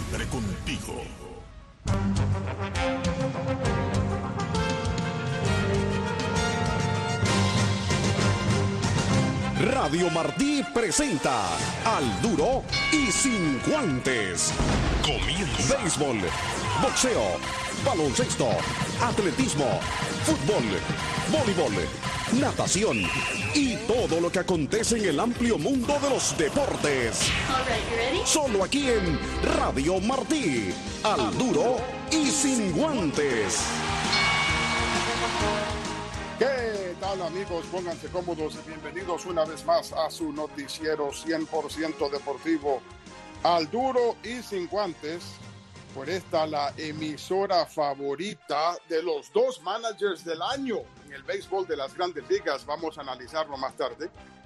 Siempre contigo. Radio Martí presenta Al Duro y Sin Guantes. Comienza. Béisbol, boxeo, baloncesto, atletismo, fútbol, voleibol, natación y todo lo que acontece en el amplio mundo de los deportes. Solo aquí en Radio Martí. Al Duro y Sin Guantes. ¿Qué tal, amigos? Pónganse cómodos y bienvenidos una vez más a su noticiero 100% deportivo, Al Duro y Sin Guantes. Por esta, la emisora favorita de los dos managers del año en el béisbol de las Grandes Ligas. Vamos a analizarlo más tarde.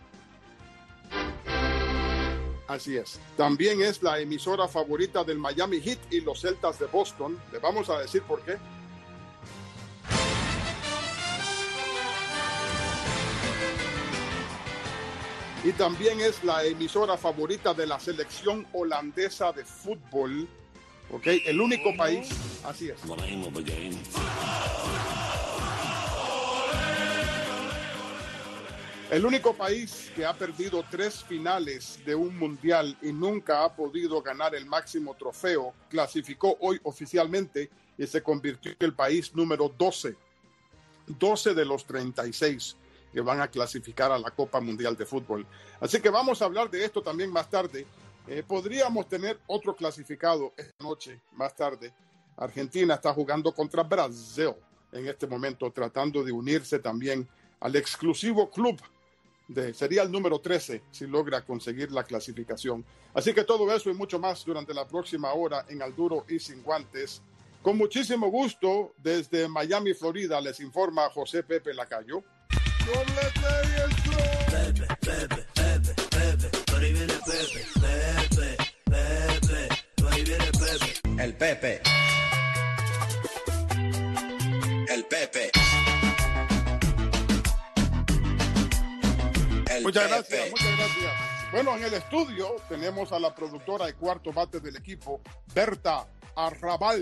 Así es. También es la emisora favorita del Miami Heat y los Celtas de Boston. Les vamos a decir por qué. Y también es la emisora favorita de la selección holandesa de fútbol. ¿Ok? El único país. Así es. El único país que ha perdido 3 finales de un mundial y nunca ha podido ganar el máximo trofeo, clasificó hoy oficialmente y se convirtió en el país número 12. 12 de los 36 que van a clasificar a la Copa Mundial de Fútbol. Así que vamos a hablar de esto también más tarde. Podríamos tener otro clasificado esta noche, más tarde. Argentina está jugando contra Brasil en este momento, tratando de unirse también al exclusivo club sería el número 13 si logra conseguir la clasificación. Así que todo eso y mucho más durante la próxima hora en Al Duro y Sin Guantes. Con muchísimo gusto, desde Miami, Florida, les informa José Pepe Lacayo. Pepe, Pepe, Pepe, Pepe, por ahí viene Pepe, Pepe, Pepe, por ahí viene Pepe. El Pepe. El Pepe. Muchas gracias, muchas gracias. Bueno, en el estudio tenemos a la productora de cuarto bate del equipo, Berta Arrabal.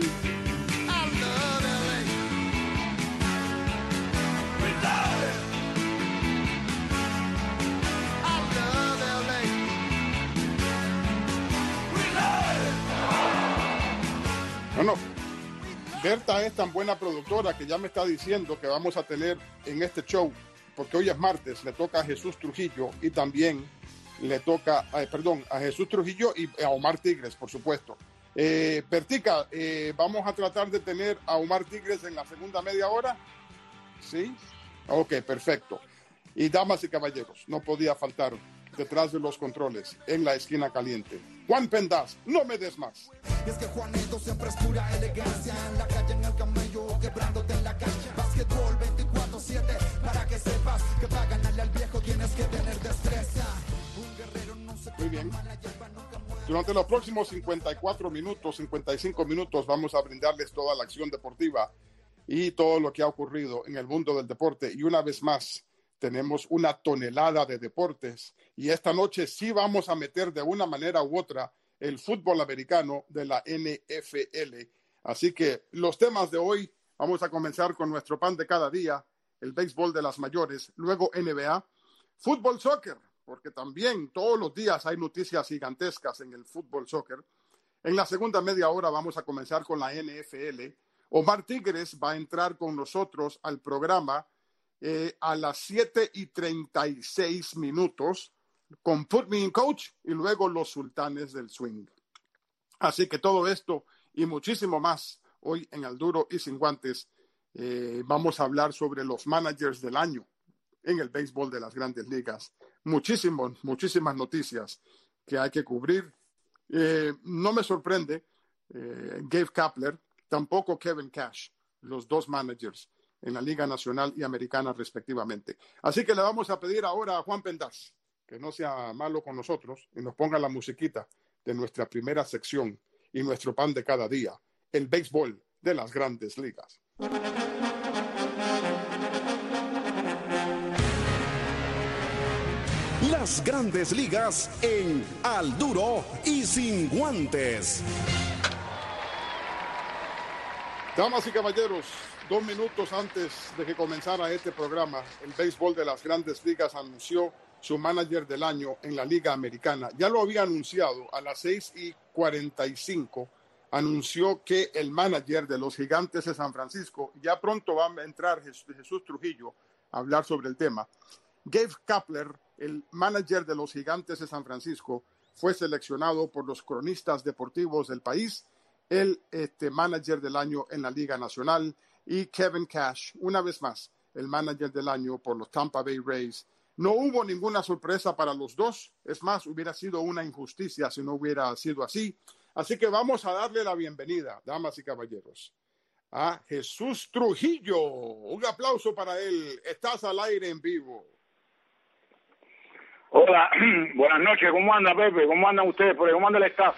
Bueno, Berta es tan buena productora que ya me está diciendo que vamos a tener en este show, porque hoy es martes, le toca a Jesús Trujillo y también le toca, a Jesús Trujillo y a Omar Tigres, por supuesto. Bertica, vamos a tratar de tener a Omar Tigres en la segunda media hora. ¿Sí? Ok, perfecto. Y damas y caballeros, no podía faltar detrás de los controles, en la esquina caliente, Juan Pendas, no me des más. Y es que Juanito siempre es pura elegancia, en la calle, en el camello, quebrándote en la cancha. Básquetbol 24/7, para que sepas que para ganarle al viejo tienes que tener destreza. Un guerrero no se... Muy bien. Durante los próximos 55 minutos, vamos a brindarles toda la acción deportiva y todo lo que ha ocurrido en el mundo del deporte. Y una vez más, tenemos una tonelada de deportes y esta noche sí vamos a meter de una manera u otra el fútbol americano de la NFL. Así que los temas de hoy, vamos a comenzar con nuestro pan de cada día, el béisbol de las mayores, luego NBA, fútbol soccer, porque también todos los días hay noticias gigantescas en el fútbol soccer. En la segunda media hora vamos a comenzar con la NFL. Omar Tigres va a entrar con nosotros al programa a las 7:36 con Put Me in Coach y luego los Sultanes del Swing. Así que todo esto y muchísimo más hoy en Al Duro y Sin Guantes. Vamos a hablar sobre los managers del año en el béisbol de las Grandes Ligas. Muchísimas noticias que hay que cubrir. No me sorprende Gabe Kapler, tampoco Kevin Cash, los dos managers en la Liga Nacional y Americana respectivamente. Así que le vamos a pedir ahora a Juan Pendas que no sea malo con nosotros y nos ponga la musiquita de nuestra primera sección y nuestro pan de cada día, el béisbol de las Grandes Ligas. Las Grandes Ligas en Al Duro y Sin Guantes. Damas y caballeros, 2 minutos antes de que comenzara este programa, el béisbol de las Grandes Ligas anunció su manager del año en la Liga Americana. Ya lo había anunciado a las 6:45. Anunció que el manager de los Gigantes de San Francisco, ya pronto va a entrar Jesús Trujillo a hablar sobre el tema. Gabe Kapler, el manager de los Gigantes de San Francisco, fue seleccionado por los cronistas deportivos del país, el manager del año en la Liga Nacional, y Kevin Cash, una vez más, el manager del año por los Tampa Bay Rays. No hubo ninguna sorpresa para los dos, es más, hubiera sido una injusticia si no hubiera sido así. Así que vamos a darle la bienvenida, damas y caballeros, a Jesús Trujillo. Un aplauso para él. Estás al aire en vivo. Hola, buenas noches. ¿Cómo anda, Pepe? ¿Cómo andan ustedes? ¿Cómo anda el staff?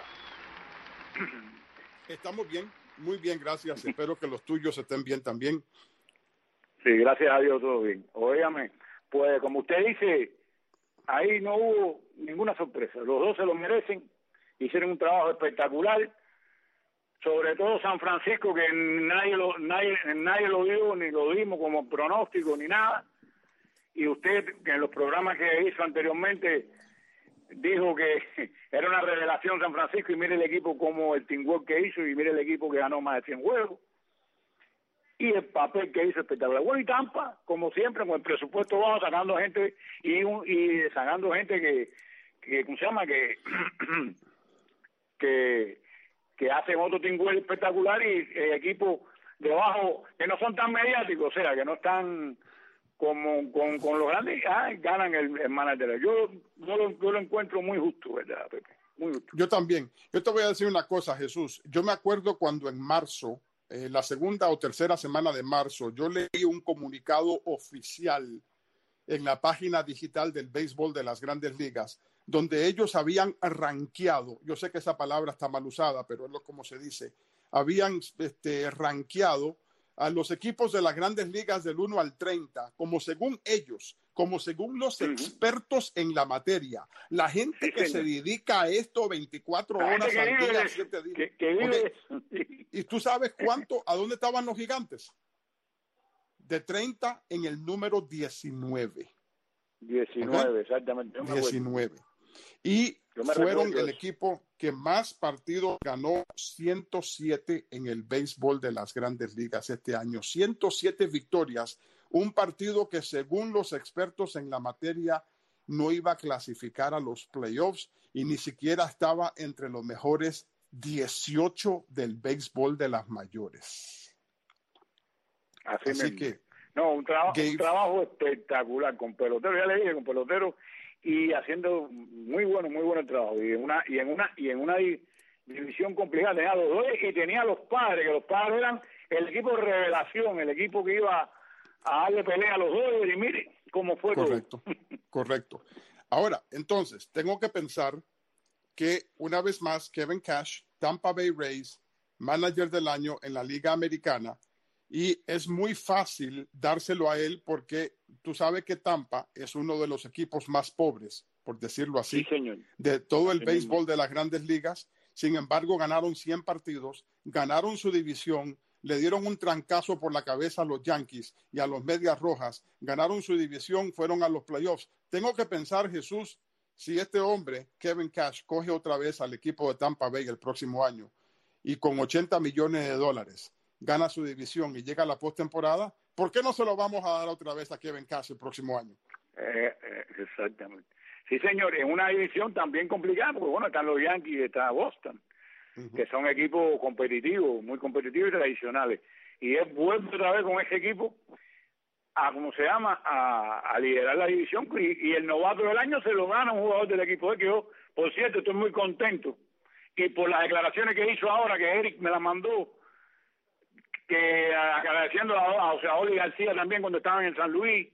Estamos bien, muy bien, gracias. Espero que los tuyos estén bien también. Sí, gracias a Dios, todo bien. Óigame, pues como usted dice, ahí no hubo ninguna sorpresa. Los dos se lo merecen. Hicieron un trabajo espectacular, sobre todo San Francisco, que nadie lo vio, ni lo dimos como pronóstico, ni nada. Y usted, que en los programas que hizo anteriormente, dijo que era una revelación San Francisco, y mire el equipo como el teamwork que hizo, y mire el equipo que ganó más de 100 juegos, y el papel que hizo espectacular. Bueno, y Tampa, como siempre, con el presupuesto bajo, sacando gente, y sacando gente que ¿cómo se llama?, que hacen otro teamwork espectacular, y equipos debajo que no son tan mediáticos, o sea, que no están como con los grandes, ganan el manager. Yo lo encuentro muy justo, ¿verdad, Pepe? Muy justo. Yo también. Yo te voy a decir una cosa, Jesús. Yo me acuerdo cuando en marzo, la segunda o tercera semana de marzo, yo leí un comunicado oficial en la página digital del béisbol de las Grandes Ligas, donde ellos habían rankeado, yo sé que esa palabra está mal usada, pero es como se dice, habían rankeado a los equipos de las Grandes Ligas del 1 al 30, como según ellos, como según los expertos en la materia, la gente que se dedica a esto 24 horas al día, 7 días. Okay. ¿Y tú sabes a dónde estaban los Gigantes? De 30 en el número 19. 19, ¿okay? Exactamente. 19. Y fueron el equipo que más partidos ganó, 107 en el béisbol de las Grandes Ligas este año. 107 victorias, un partido que según los expertos en la materia no iba a clasificar a los playoffs y ni siquiera estaba entre los mejores 18 del béisbol de las mayores. Así que no, un trabajo espectacular con pelotero, ya le dije, con pelotero, y haciendo muy bueno el trabajo, y en una división complicada. Tenía los dos y tenía los Padres, que los Padres eran el equipo de revelación, el equipo que iba a darle pelea a los dos, y mire cómo fue. Correcto. Ahora, entonces, tengo que pensar que una vez más Kevin Cash, Tampa Bay Rays, manager del año en la Liga Americana, y es muy fácil dárselo a él porque tú sabes que Tampa es uno de los equipos más pobres, por decirlo así, sí, señor, de todo el béisbol de las Grandes Ligas. Sin embargo, ganaron 100 partidos, ganaron su división, le dieron un trancazo por la cabeza a los Yankees y a los Medias Rojas, ganaron su división, fueron a los playoffs. Tengo que pensar, Jesús, si este hombre, Kevin Cash, coge otra vez al equipo de Tampa Bay el próximo año y con $80 millones gana su división y llega a la postemporada, ¿por qué no se lo vamos a dar otra vez a Kevin Cash el próximo año? Exactamente. Sí, señor, en una división también complicada, porque bueno, están los Yankees y está Boston, que son equipos competitivos, muy competitivos y tradicionales. Y es bueno otra vez con ese equipo a liderar la división, y el novato del año se lo gana un jugador del equipo. Que yo, por cierto, estoy muy contento, y por las declaraciones que hizo ahora, que Eric me las mandó, que agradeciendo a Oli García también cuando estaban en San Luis.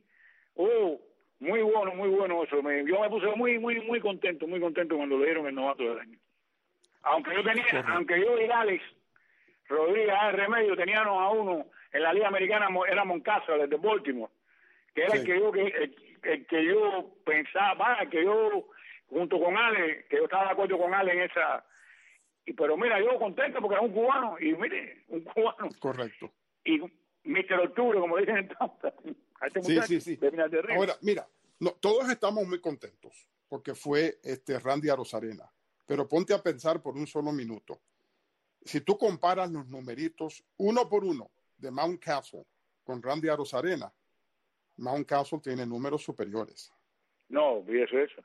Muy bueno eso. Yo me puse muy contento cuando le dieron el novato del año. Aunque yo y Alex Rodríguez Remedio teníamos a uno en la Liga Americana, era Moncasa, desde Baltimore, que era el que yo pensaba, que yo junto con Alex, que yo estaba de acuerdo con Alex pero mira, yo contento porque era un cubano, y mire, un cubano. Correcto. Y Mr. Octubre, como dicen entonces, a este muchacho Sí. de Pinar del Río. Ahora, mira, no, todos estamos muy contentos porque fue Randy Arozarena, pero ponte a pensar por un solo minuto. Si tú comparas los numeritos uno por uno de Mount Castle con Randy Arozarena, Mount Castle tiene números superiores. No, fíjese eso.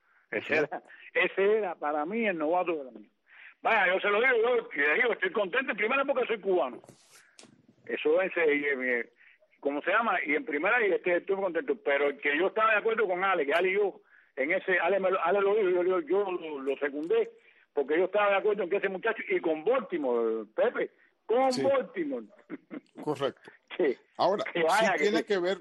Ese era para mí el novato del año. Vaya, yo se lo digo, yo estoy contento en primera porque soy cubano. Eso es, ¿cómo se llama? Y en primera estoy contento, pero que yo estaba de acuerdo con Ale, que Ale y yo, en ese, Ale lo dijo, yo lo secundé, porque yo estaba de acuerdo en que ese muchacho, y con Baltimore, Pepe, con Baltimore. Correcto. Ahora, tiene que ver,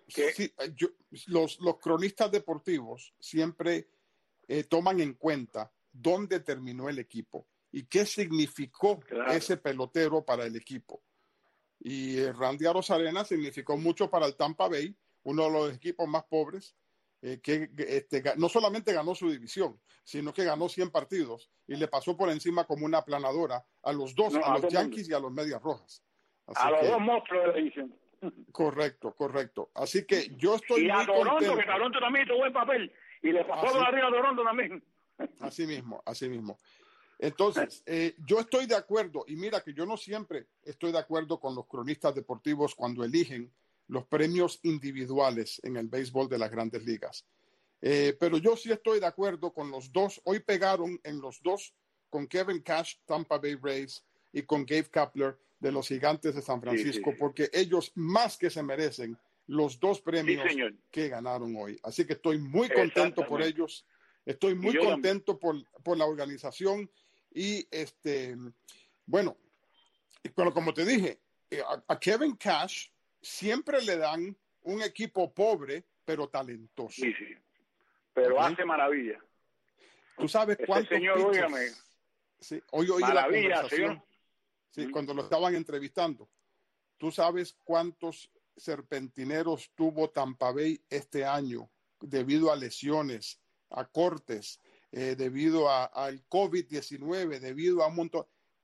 los cronistas deportivos siempre toman en cuenta dónde terminó el equipo y qué significó ese pelotero para el equipo. Y Randy Arozarena significó mucho para el Tampa Bay, uno de los equipos más pobres, que no solamente ganó su división, sino que ganó 100 partidos y le pasó por encima como una aplanadora a los dos, a los Yankees y a los Medias Rojas. Así los dos monstruos de la división. Correcto. Así que yo estoy muy contento. Y a Toronto, que Toronto también hizo buen papel. Y le pasó por arriba a Toronto también. Así mismo. Entonces, yo estoy de acuerdo, y mira que yo no siempre estoy de acuerdo con los cronistas deportivos cuando eligen los premios individuales en el béisbol de las Grandes Ligas. Pero yo sí estoy de acuerdo con los dos. Hoy pegaron en los dos, con Kevin Cash, Tampa Bay Rays, y con Gabe Kapler de los Gigantes de San Francisco, porque ellos más que se merecen los dos premios que ganaron hoy. Así que estoy muy contento por ellos. Estoy muy contento por la organización y bueno, pero como te dije, a Kevin Cash siempre le dan un equipo pobre pero talentoso. Sí. Pero hace maravilla. ¿Tú sabes cuántos señor, óigame. Sí, hoy oí la conversación. Sí, cuando lo estaban entrevistando. ¿Tú sabes cuántos serpentineros tuvo Tampa Bay este año debido a lesiones, a cortes, debido al COVID-19, debido a un montón?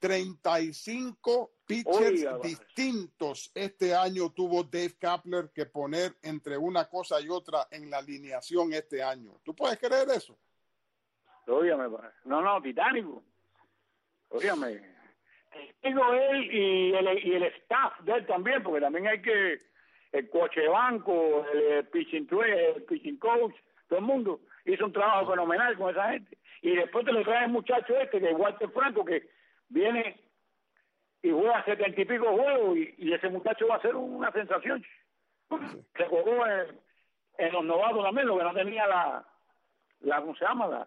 35 pitchers distintos este año tuvo Dave Kapler que poner entre una cosa y otra en la alineación este año. ¿Tú puedes creer eso? Óigame, no, titánico. Óigame. Digo él y el staff de él también, porque también hay que el coche banco, el pitching coach, todo el mundo hizo un trabajo fenomenal con esa gente. Y después te lo trae el muchacho que es Walter Franco, que viene y juega 70 y pico juegos, y ese muchacho va a ser una sensación. Se jugó en los novatos también, lo que no tenía la ¿cómo se llama?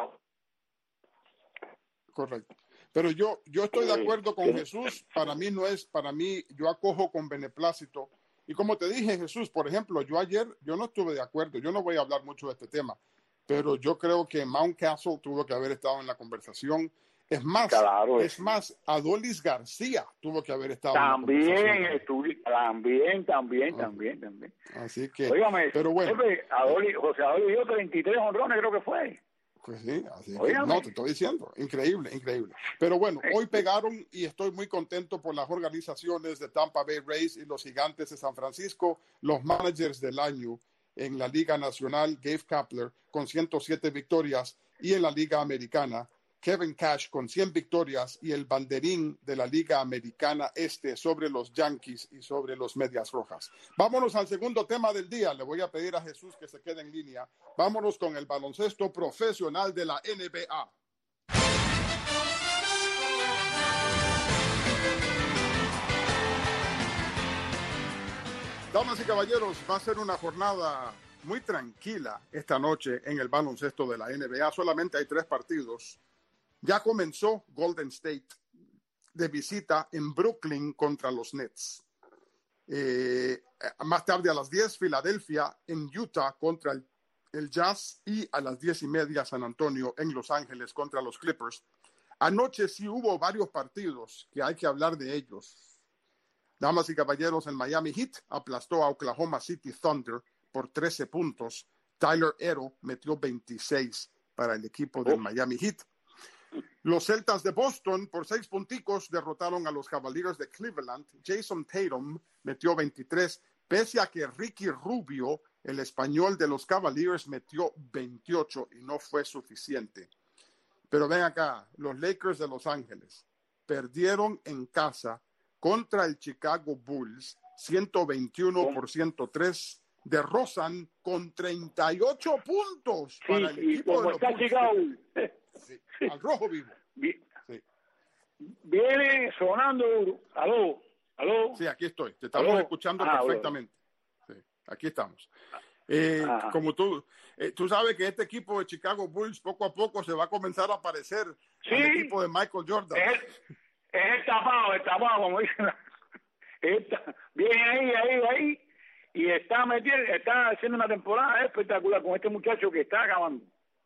Correcto. Pero yo estoy de acuerdo con Jesús. Para mí yo acojo con beneplácito. Y como te dije, Jesús, por ejemplo, yo no estuve de acuerdo. Yo no voy a hablar mucho de este tema, pero yo creo que Mount Castle tuvo que haber estado en la conversación. Es más, Adolis García tuvo que haber estado también en la conversación. También. Así que, óigame, pero bueno. José Adolis dio 33 honrones, creo que fue. Pues sí, así que, no, te estoy diciendo, increíble. Pero bueno, hoy pegaron y estoy muy contento por las organizaciones de Tampa Bay Rays y los Gigantes de San Francisco, los managers del año en la Liga Nacional, Gabe Kapler con 107 victorias, y en la Liga Americana, Kevin Cash con 100 victorias, y el banderín de la Liga Americana Este sobre los Yankees y sobre los Medias Rojas. Vámonos al segundo tema del día. Le voy a pedir a Jesús que se quede en línea. Vámonos con el baloncesto profesional de la NBA. Damas y caballeros, va a ser una jornada muy tranquila esta noche en el baloncesto de la NBA. Solamente hay 3 partidos. Ya comenzó Golden State de visita en Brooklyn contra los Nets. Más tarde a las 10, Filadelfia en Utah contra el Jazz, y a las 10:30 San Antonio en Los Ángeles contra los Clippers. Anoche sí hubo varios partidos que hay que hablar de ellos. Damas y caballeros, el Miami Heat aplastó a Oklahoma City Thunder por 13 puntos. Tyler Herro metió 26 para el equipo del Miami Heat. Los Celtas de Boston, por 6 punticos, derrotaron a los Cavaliers de Cleveland. Jason Tatum metió 23, pese a que Ricky Rubio, el español de los Cavaliers, metió 28 y no fue suficiente. Pero ven acá, los Lakers de Los Ángeles perdieron en casa contra el Chicago Bulls 121 por 103. DeRozan con 38 puntos para el equipo de los Bulls. Sí, al rojo vivo. Sí. Viene sonando duro. ¿Aló? Sí, aquí estoy. Te estamos escuchando perfectamente. Sí, aquí estamos. Como tú sabes que este equipo de Chicago Bulls poco a poco se va a comenzar a parecer al equipo de Michael Jordan. Es el tapado, como dicen. Viene ahí. Y está haciendo una temporada espectacular con este muchacho que está acabando.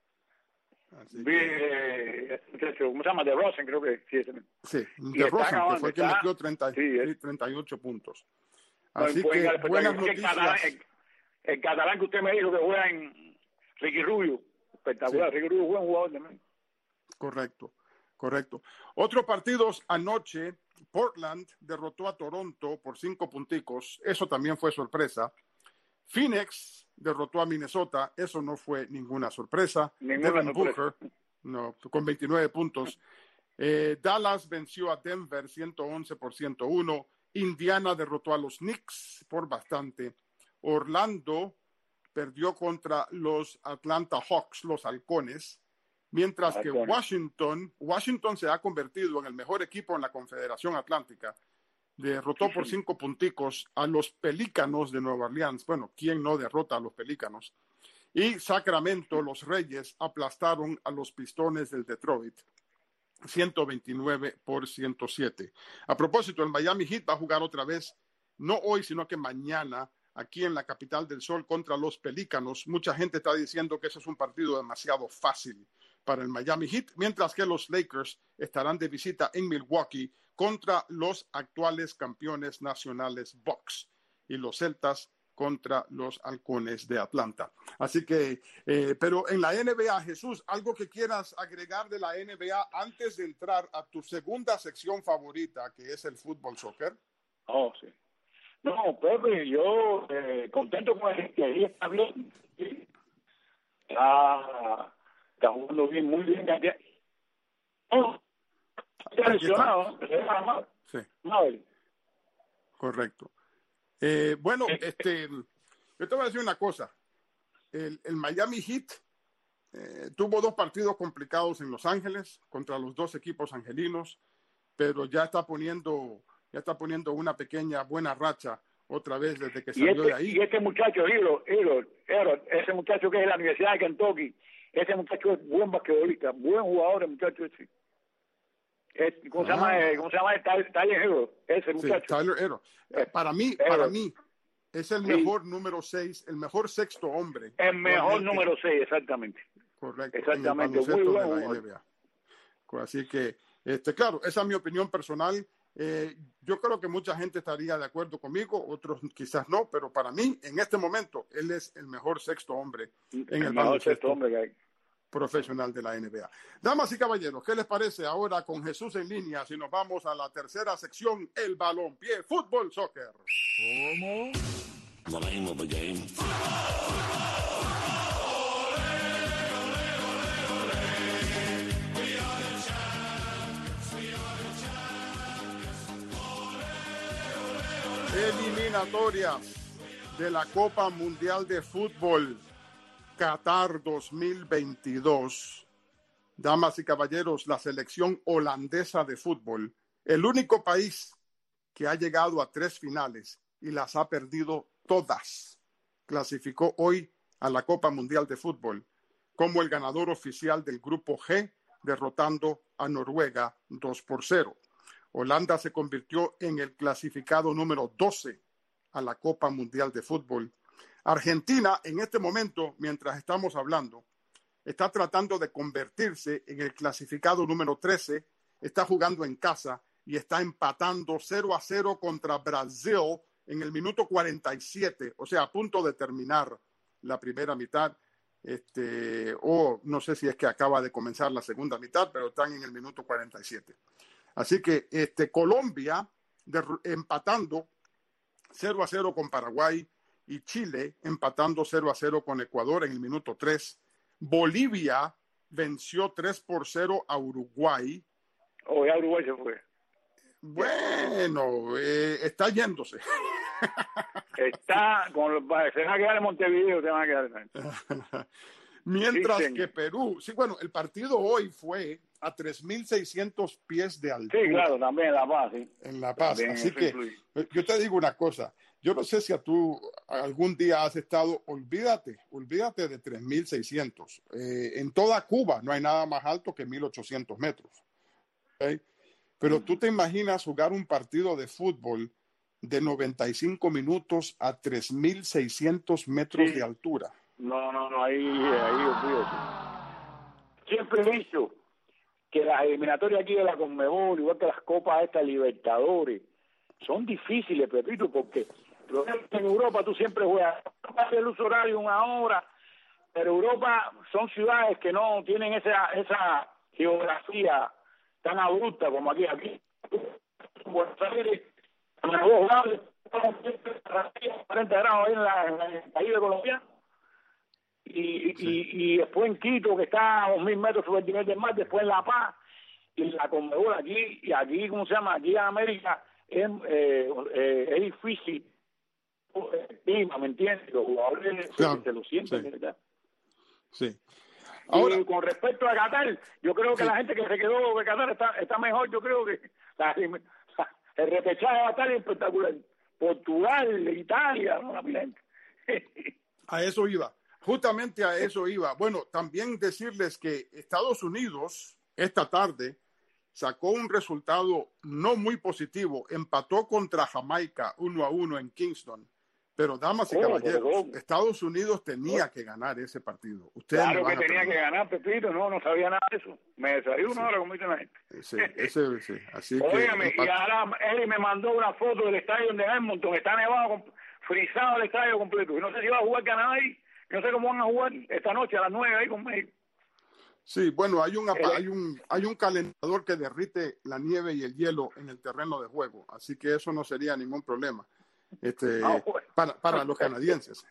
Muchacho, ¿cómo se llama? DeRozan, creo que sí. Sí, DeRozan, que fue el que metió 38 puntos. Así que buenas noticias. El catalán que usted me dijo que juega en Ricky Rubio, espectacular. Sí. Ricky Rubio, buen jugador también. Correcto. Otros partidos anoche. Portland derrotó a Toronto por 5 punticos. Eso también fue sorpresa. Phoenix derrotó a Minnesota. Eso no fue ninguna sorpresa. Devin Booker, con 29 puntos. Dallas venció a Denver 111 por 101. Indiana derrotó a los Knicks por bastante. Orlando perdió contra los Atlanta Hawks, los Halcones. Mientras que Washington se ha convertido en el mejor equipo en la Confederación Atlántica. Derrotó por 5 punticos a los Pelícanos de Nueva Orleans. Bueno, ¿quién no derrota a los Pelícanos? Y Sacramento, los Reyes, aplastaron a los Pistones del Detroit. 129 por 107. A propósito, el Miami Heat va a jugar otra vez, no hoy, sino que mañana, aquí en la capital del sol contra los Pelícanos. Mucha gente está diciendo que ese es un partido demasiado fácil para el Miami Heat, mientras que los Lakers estarán de visita en Milwaukee contra los actuales campeones nacionales Bucks y los Celtas contra los Halcones de Atlanta. Así que, pero en la NBA, Jesús, ¿algo que quieras agregar de la NBA antes de entrar a tu segunda sección favorita, que es el fútbol soccer? Oh, sí. No, Pepe, yo contento con el que ahí está bien. Está jugando bien, muy bien. Está lesionado, ¿no? Sí. Correcto. Bueno, yo te voy a decir una cosa. El Miami Heat tuvo 2 partidos complicados en Los Ángeles contra los 2 equipos angelinos, pero ya está poniendo una pequeña buena racha otra vez desde que salió de ahí. Y este muchacho, ese muchacho que es de la Universidad de Kentucky, ese muchacho es buen basquetbolista, buen jugador, el muchacho ese. ¿Cómo se llama? Tyler Hero, ese muchacho. Sí, Tyler Hero. Para mí, es el mejor número 6, el mejor sexto hombre. El mejor número 6, exactamente. Correcto. Exactamente, muy bueno. De la NBA. Así que, claro, esa es mi opinión personal. Yo creo que mucha gente estaría de acuerdo conmigo, otros quizás no, pero para mí, en este momento, él es el mejor sexto hombre en el baloncesto profesional de la NBA. Damas y caballeros, ¿qué les parece ahora con Jesús en línea si nos vamos a la tercera sección, el balompié, fútbol, soccer? ¿Cómo? The name of the game. Eliminatorias de la Copa Mundial de Fútbol Qatar 2022. Damas y caballeros, la selección holandesa de fútbol, el único país que ha llegado a 3 finales y las ha perdido todas, clasificó hoy a la Copa Mundial de Fútbol como el ganador oficial del Grupo G, derrotando a Noruega 2-0. Holanda se convirtió en el clasificado número 12 a la Copa Mundial de Fútbol. Argentina, en este momento, mientras estamos hablando, está tratando de convertirse en el clasificado número 13, está jugando en casa y está empatando 0-0 contra Brasil en el minuto 47, o sea, a punto de terminar la primera mitad. o no sé si es que acaba de comenzar la segunda mitad, pero están en el minuto 47. Así que Colombia empatando 0-0 con Paraguay y Chile empatando 0-0 con Ecuador en el minuto 3. Bolivia venció 3-0 a Uruguay. Ya Uruguay se fue. Bueno, está yéndose. Se van a quedar en Montevideo, se van a quedar. Mientras que Perú, bueno, el partido hoy fue a 3.600 pies de altura. Sí, claro, también en La Paz, sí. En La Paz, también así que yo te digo una cosa, yo no sé si tú algún día has estado, olvídate de 3.600. En toda Cuba no hay nada más alto que 1.800 metros. ¿Okay? Pero tú te imaginas jugar un partido de fútbol de 95 minutos a 3.600 metros de altura. No, ahí olvídate. Siempre he dicho que las eliminatorias aquí de la Conmebol, igual que las copas estas Libertadores, son difíciles, Pepito, porque en Europa tú siempre juegas el uso horario 1 hora, pero Europa son ciudades que no tienen esa geografía tan abrupta como aquí. Buenos Aires, a los 2 grados, 40 grados ahí en el país de Colombia. Y después en Quito, que está a 2.000 metros sobre el nivel del mar, después en La Paz, y la Conmebol aquí, ¿cómo se llama? Aquí en América es difícil el clima, ¿me entiendes? Los jugadores se lo sienten, ¿verdad? Sí. Ahora, y con respecto a Qatar, yo creo que la gente que se quedó de Qatar está mejor. Yo creo que el repechaje va a estar espectacular. Portugal, Italia, ¿no? La gente. A eso iba. Justamente a eso iba. Bueno, también decirles que Estados Unidos esta tarde sacó un resultado no muy positivo. Empató contra Jamaica 1-1 en Kingston. Pero, damas y caballeros, Estados Unidos tenía que ganar ese partido. Ustedes claro que tenía que ganar, Pepito. No sabía nada de eso. Me desayuno ahora, como dice la gente. Sí. Así óigame, y ahora Eli me mandó una foto del estadio de Edmonton. Está nevado, frisado el estadio completo. Y no sé si va a jugar Canadá ahí. No sé cómo van a jugar esta noche a las 9 ahí con México. Sí, bueno, hay un calentador que derrite la nieve y el hielo en el terreno de juego. Así que eso no sería ningún problema. Para los canadienses.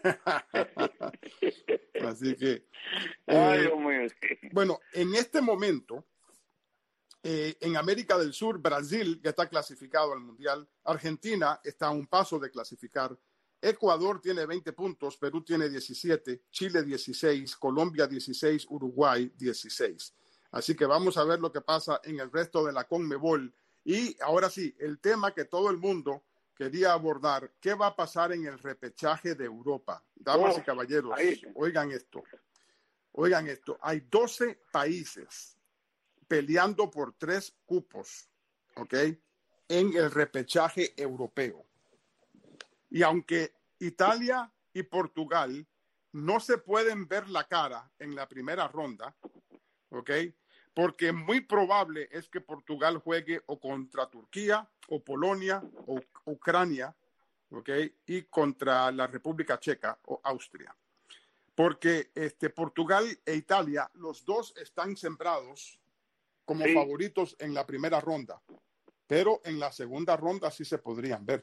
Así que bueno, en este momento en América del Sur, Brasil ya está clasificado al Mundial, Argentina está a un paso de clasificar, Ecuador tiene 20 puntos, Perú tiene 17, Chile 16, Colombia 16, Uruguay 16. Así que vamos a ver lo que pasa en el resto de la Conmebol. Y ahora sí, el tema que todo el mundo quería abordar, ¿qué va a pasar en el repechaje de Europa? Damas y caballeros, oigan esto. Hay 12 países peleando por 3 cupos, ¿ok? En el repechaje europeo. Y aunque Italia y Portugal no se pueden ver la cara en la primera ronda, ¿ok? Porque muy probable es que Portugal juegue o contra Turquía, o Polonia, o Ucrania, ¿ok? Y contra la República Checa o Austria. Porque Portugal e Italia, los dos están sembrados como favoritos en la primera ronda, pero en la segunda ronda sí se podrían ver.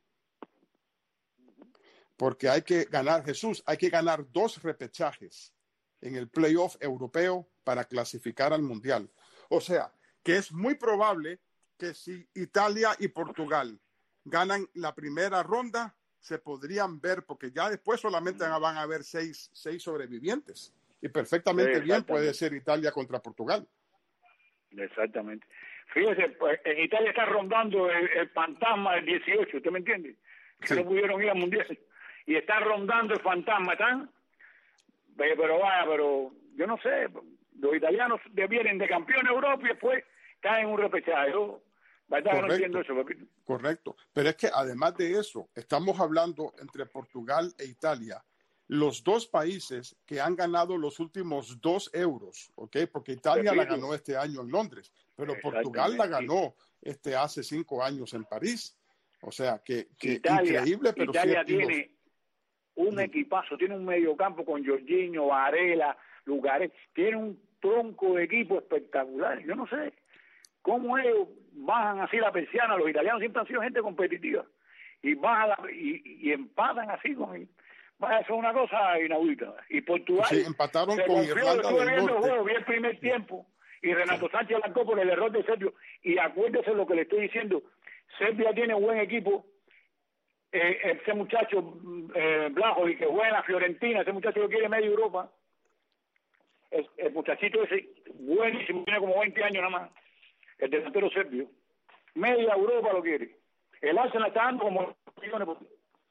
Porque hay que ganar, hay que ganar 2 repechajes en el playoff europeo para clasificar al Mundial. O sea, que es muy probable que si Italia y Portugal ganan la primera ronda, se podrían ver, porque ya después solamente van a haber 6 sobrevivientes. Y perfectamente bien puede ser Italia contra Portugal. Exactamente. Fíjese, pues, en Italia está rondando el fantasma del 18, ¿usted me entiende? Que no pudieron ir al Mundial. Y está rondando el fantasma, ¿están? Pero yo no sé, los italianos vienen de campeón de Europa y después caen en un repechaje. ¿Verdad? No entiendo eso, Pepito. Correcto. Pero es que además de eso, estamos hablando entre Portugal e Italia, los 2 países que han ganado los últimos 2 euros, ¿ok? Porque Italia la ganó este año en Londres, pero Portugal la ganó hace 5 años en París. O sea, que Italia, increíble, pero Italia sí. un equipazo, tiene un mediocampo con Jorginho, Varela, Lugares, tiene un tronco de equipo espectacular. Yo no sé cómo ellos bajan así la persiana. Los italianos siempre han sido gente competitiva y bajan y empatan así con... Vaya, eso es una cosa inaudita. Y Portugal sí, empataron se con confió, Irlanda estuve del viendo el Norte. juego, vi el primer tiempo y Renato Sánchez arrancó por el error de Serbia. Y acuérdese lo que le estoy diciendo, Serbia tiene buen equipo. Ese muchacho Blajovic, que juega en la Fiorentina, ese muchacho que quiere media Europa, el muchachito ese buenísimo, tiene como 20 años nada más, el delantero serbio, media Europa lo quiere. El Arsenal está dando como millones por...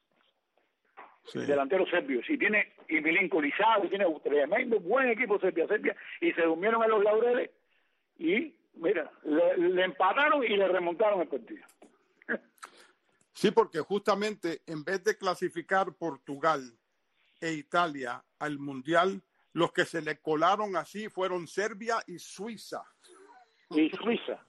Sí. delantero serbio, sí, tiene y Milinkovic, tiene un tremendo buen equipo Serbia, y se durmieron en los laureles y mira, le empataron y le remontaron el partido. Sí, porque justamente en vez de clasificar Portugal e Italia al Mundial, los que se le colaron así fueron Serbia y Suiza. Y Suiza.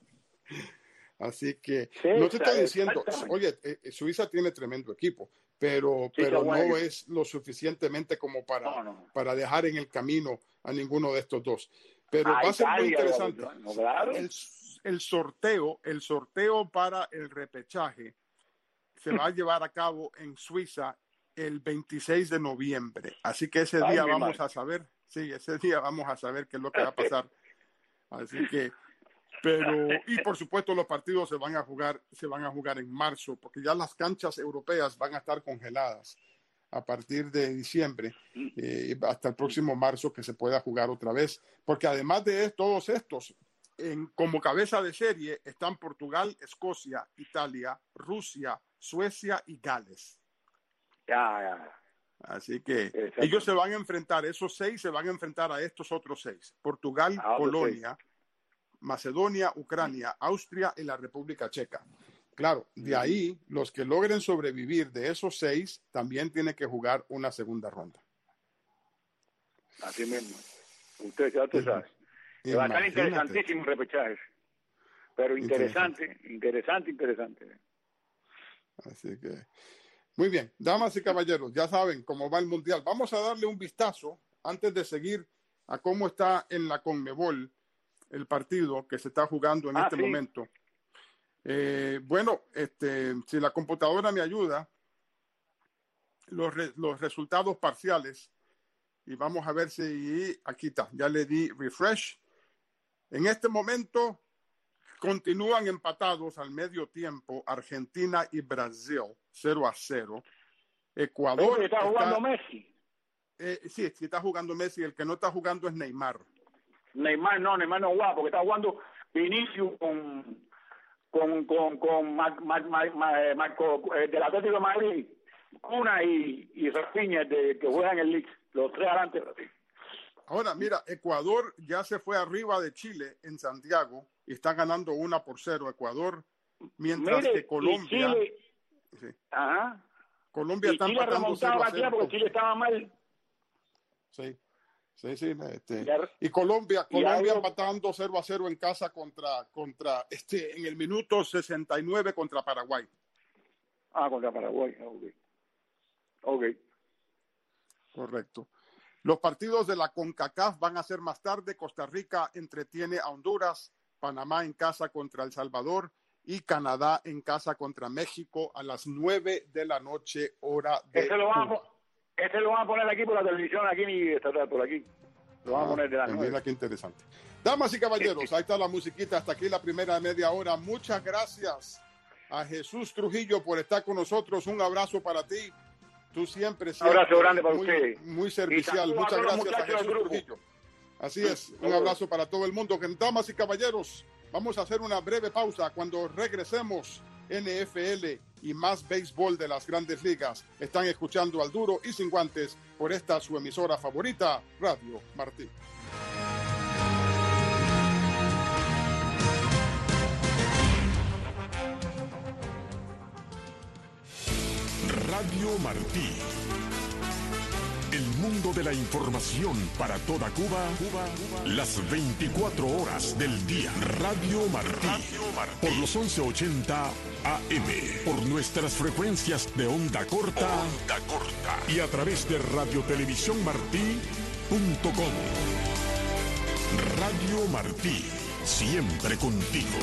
Así que Sí, no te estoy diciendo, exactamente. oye, Suiza tiene tremendo equipo, pero no es lo suficientemente como para dejar en el camino a ninguno de estos dos. Pero va a ser muy interesante. Claro. El sorteo para el repechaje se va a llevar a cabo en Suiza el 26 de noviembre. Así que ese día vamos a saber, ese día vamos a saber qué es lo que va a pasar. Así que, y por supuesto los partidos se van a jugar en marzo, porque ya las canchas europeas van a estar congeladas a partir de diciembre hasta el próximo marzo, que se pueda jugar otra vez, porque además de todos estos, como cabeza de serie están Portugal, Escocia, Italia, Rusia, Suecia y Gales. Ya. Así que ellos se van a enfrentar, esos 6 se van a enfrentar a estos otros 6. Portugal, Polonia, Macedonia, Ucrania, Austria y la República Checa. Claro, de ahí los que logren sobrevivir de esos 6 también tienen que jugar una segunda ronda. Así mismo. Usted ya te sabe. Va a estar interesantísimo el repechaje. Pero interesante. Así que, muy bien, damas y caballeros, ya saben cómo va el Mundial. Vamos a darle un vistazo antes de seguir a cómo está en la CONMEBOL el partido que se está jugando en este momento. Si la computadora me ayuda, los resultados parciales, y vamos a ver si aquí está, ya le di refresh. En este momento continúan empatados al medio tiempo Argentina y Brasil, 0-0. Ecuador está jugando Messi. Sí, está jugando Messi. El que no está jugando es Neymar. Neymar no juega, porque está jugando Vinicius con Marco del Atlético de Madrid, Cuna y Rafinha que juegan en el Leeds, los 3 adelante. Ahora, mira, Ecuador ya se fue arriba de Chile en Santiago y está ganando 1-0 Ecuador, mientras que Colombia... Chile, Colombia está empatando 0-0. Porque Chile estaba mal. Sí. Y Colombia empatando 0-0 en casa contra en el minuto 69 contra Paraguay. Contra Paraguay, ok. Correcto. Los partidos de la CONCACAF van a ser más tarde. Costa Rica entretiene a Honduras, Panamá en casa contra El Salvador y Canadá en casa contra México a las 9 de la noche, hora de Cuba. Este lo van a poner aquí por la televisión, aquí ni estatal, por aquí. Lo van a poner de la 9. Mira qué interesante. Damas y caballeros, ahí está la musiquita. Hasta aquí la primera media hora. Muchas gracias a Jesús Trujillo por estar con nosotros. Un abrazo para ti. Tú siempre un abrazo grande para ustedes. Muy servicial. Muchas gracias a Jesús Trujillo. Así es. Un abrazo para todo el mundo. Damas y caballeros, vamos a hacer una breve pausa. Cuando regresemos, NFL y más béisbol de las grandes ligas. Están escuchando Al Duro y Sin Guantes por esta su emisora favorita, Radio Martí. Radio Martí, El mundo de la información para toda Cuba, las 24 horas del día. Radio Martí. Por los 1180 AM. Por nuestras frecuencias de onda corta. Y a través de radiotelevisiónmartí.com. Radio Martí. Siempre contigo.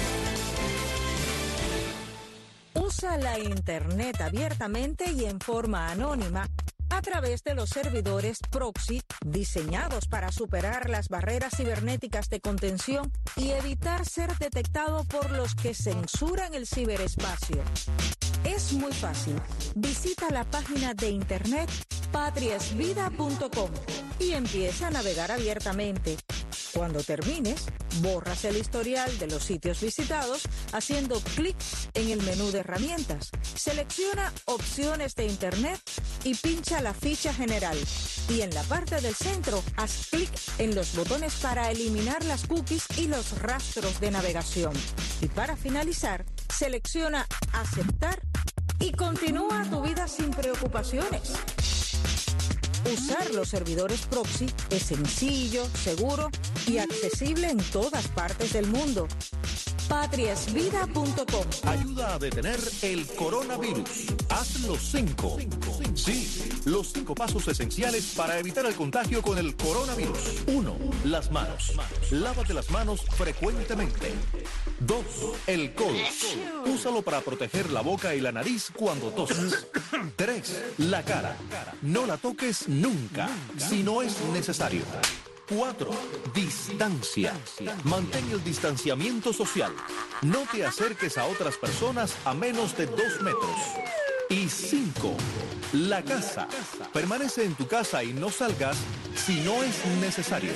Usa la Internet abiertamente y en forma anónima a través de los servidores proxy diseñados para superar las barreras cibernéticas de contención y evitar ser detectado por los que censuran el ciberespacio. Es muy fácil. Visita la página de internet patriasvida.com y empieza a navegar abiertamente. Cuando termines, borras el historial de los sitios visitados haciendo clic en el menú de herramientas. Selecciona opciones de internet y pincha la ficha general. Y en la parte del centro, haz clic en los botones para eliminar las cookies y los rastros de navegación. Y para finalizar, selecciona aceptar y continúa tu vida sin preocupaciones. Usar los servidores proxy es sencillo, seguro y accesible en todas partes del mundo. patriasvida.com. Ayuda a detener el coronavirus. Haz los 5. Sí, los 5 pasos esenciales para evitar el contagio con el coronavirus. 1. Las manos. Lávate las manos frecuentemente. 2. El codo. Úsalo para proteger la boca y la nariz cuando tosas. 3. La cara. No la toques nunca, si no es necesario. 4. Distancia. Mantén el distanciamiento social. No te acerques a otras personas a menos de 2 metros. Y 5. La casa. Permanece en tu casa y no salgas si no es necesario.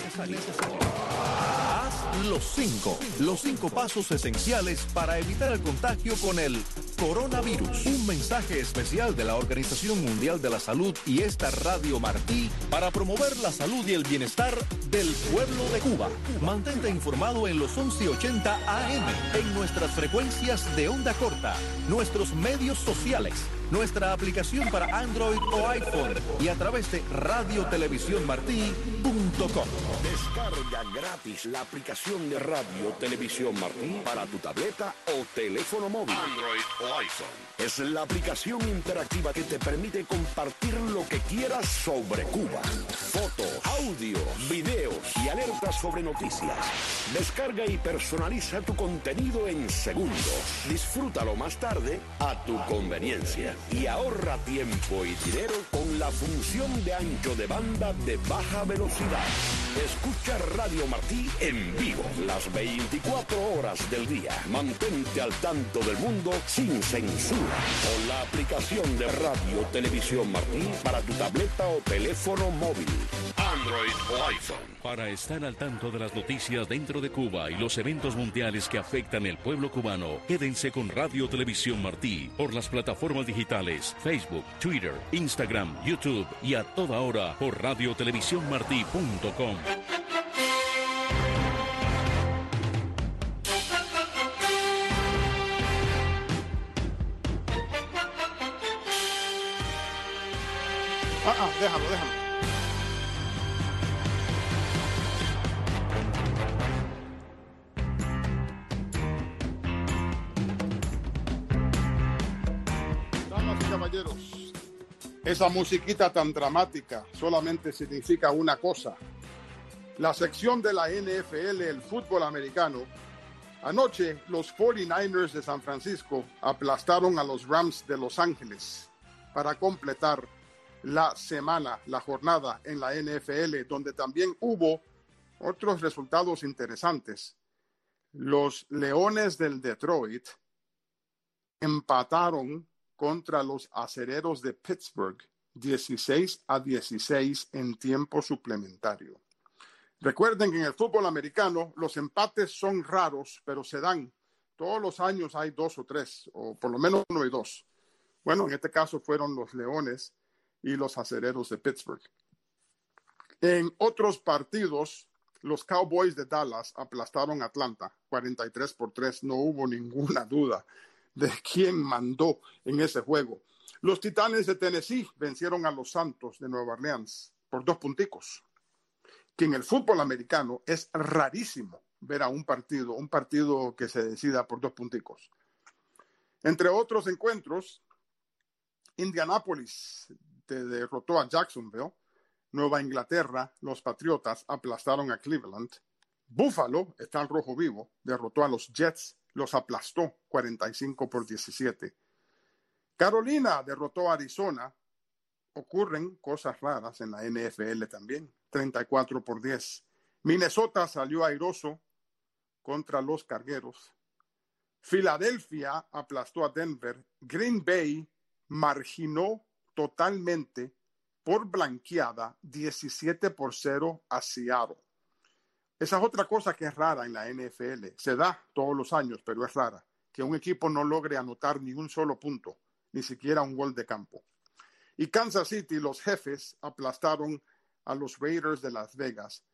Haz los 5. Los 5 pasos esenciales para evitar el contagio con el coronavirus. Un mensaje especial de la Organización Mundial de la Salud y esta Radio Martí para promover la salud y el bienestar del pueblo de Cuba. Mantente informado en los 1180 AM, en nuestras frecuencias de onda corta, nuestros medios sociales, nuestra aplicación para Android o iPhone y a través de radiotelevisiónmartí.com. Descarga gratis la aplicación de Radio Televisión Martí para tu tableta o teléfono móvil, Android o iPhone. Es la aplicación interactiva que te permite compartir lo que quieras sobre Cuba. Fotos, audios, videos y alertas sobre noticias. Descarga y personaliza tu contenido en segundos. Disfrútalo más tarde a tu conveniencia. Y ahorra tiempo y dinero con la función de ancho de banda de baja velocidad. Escucha Radio Martí en vivo las 24 horas del día. Mantente al tanto del mundo sin censura. Con la aplicación de Radio Televisión Martí para tu tableta o teléfono móvil, Android o iPhone. Para estar al tanto de las noticias dentro de Cuba y los eventos mundiales que afectan el pueblo cubano, quédense con Radio Televisión Martí por las plataformas digitales Facebook, Twitter, Instagram, YouTube y a toda hora por radiotelevisiónmartí.com. Déjalo. Damas y caballeros, esa musiquita tan dramática solamente significa una cosa. La sección de la NFL, el fútbol americano. Anoche, los 49ers de San Francisco aplastaron a los Rams de Los Ángeles para completar la semana, la jornada en la NFL, donde también hubo otros resultados interesantes. Los Leones del Detroit empataron contra los Acereros de Pittsburgh 16-16 en tiempo suplementario. Recuerden que en el fútbol americano los empates son raros, pero se dan. Todos los años hay 2 o 3, o por lo menos 1 y 2. Bueno, en este caso fueron los Leones y los Acereros de Pittsburgh. En otros partidos, los Cowboys de Dallas aplastaron a Atlanta 43-3. No hubo ninguna duda de quién mandó en ese juego. Los Titanes de Tennessee vencieron a los Santos de Nueva Orleans por 2 punticos, que en el fútbol americano es rarísimo ver a un partido que se decida por 2 punticos. Entre otros encuentros, Indianapolis derrotó a Jacksonville. Nueva Inglaterra, los Patriotas aplastaron a Cleveland. Buffalo, está al rojo vivo, derrotó a los Jets, los aplastó 45-17. Carolina derrotó a Arizona. Ocurren cosas raras en la NFL también, 34-10. Minnesota salió airoso contra los Cargueros. Filadelfia aplastó a Denver. Green Bay marginó totalmente por blanqueada 17-0 a Seattle. Esa es otra cosa que es rara en la NFL. Se da todos los años, pero es rara que un equipo no logre anotar ni un solo punto, ni siquiera un gol de campo. Y Kansas City, los Jefes, aplastaron a los Raiders de Las Vegas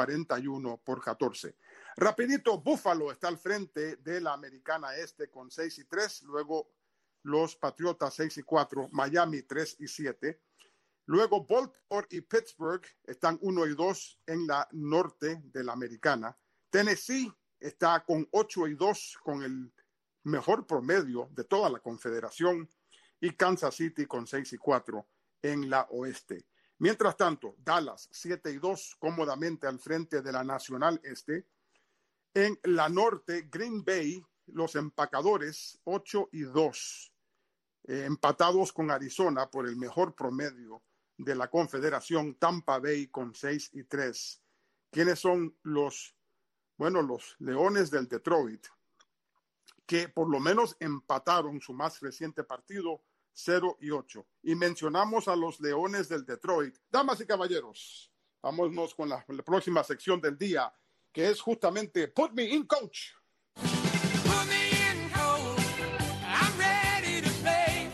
41-14. Rapidito, Buffalo está al frente de la Americana Este con 6-3, luego los Patriotas 6-4, Miami 3-7. Luego Baltimore y Pittsburgh están 1-2 en la norte de la Americana. Tennessee está con 8-2 con el mejor promedio de toda la confederación. Y Kansas City con 6-4 en la oeste. Mientras tanto, Dallas 7-2 cómodamente al frente de la Nacional Este. En la norte, Green Bay, los empacadores 8-2, empatados con Arizona por el mejor promedio de la confederación. Tampa Bay con 6-3. ¿Quiénes son los Leones del Detroit? Que por lo menos empataron su más reciente partido 0-8. Y mencionamos a los Leones del Detroit. Damas y caballeros, vámonos con la próxima sección del día, que es justamente Put Me in, Coach. Put me in, coach. I'm ready to play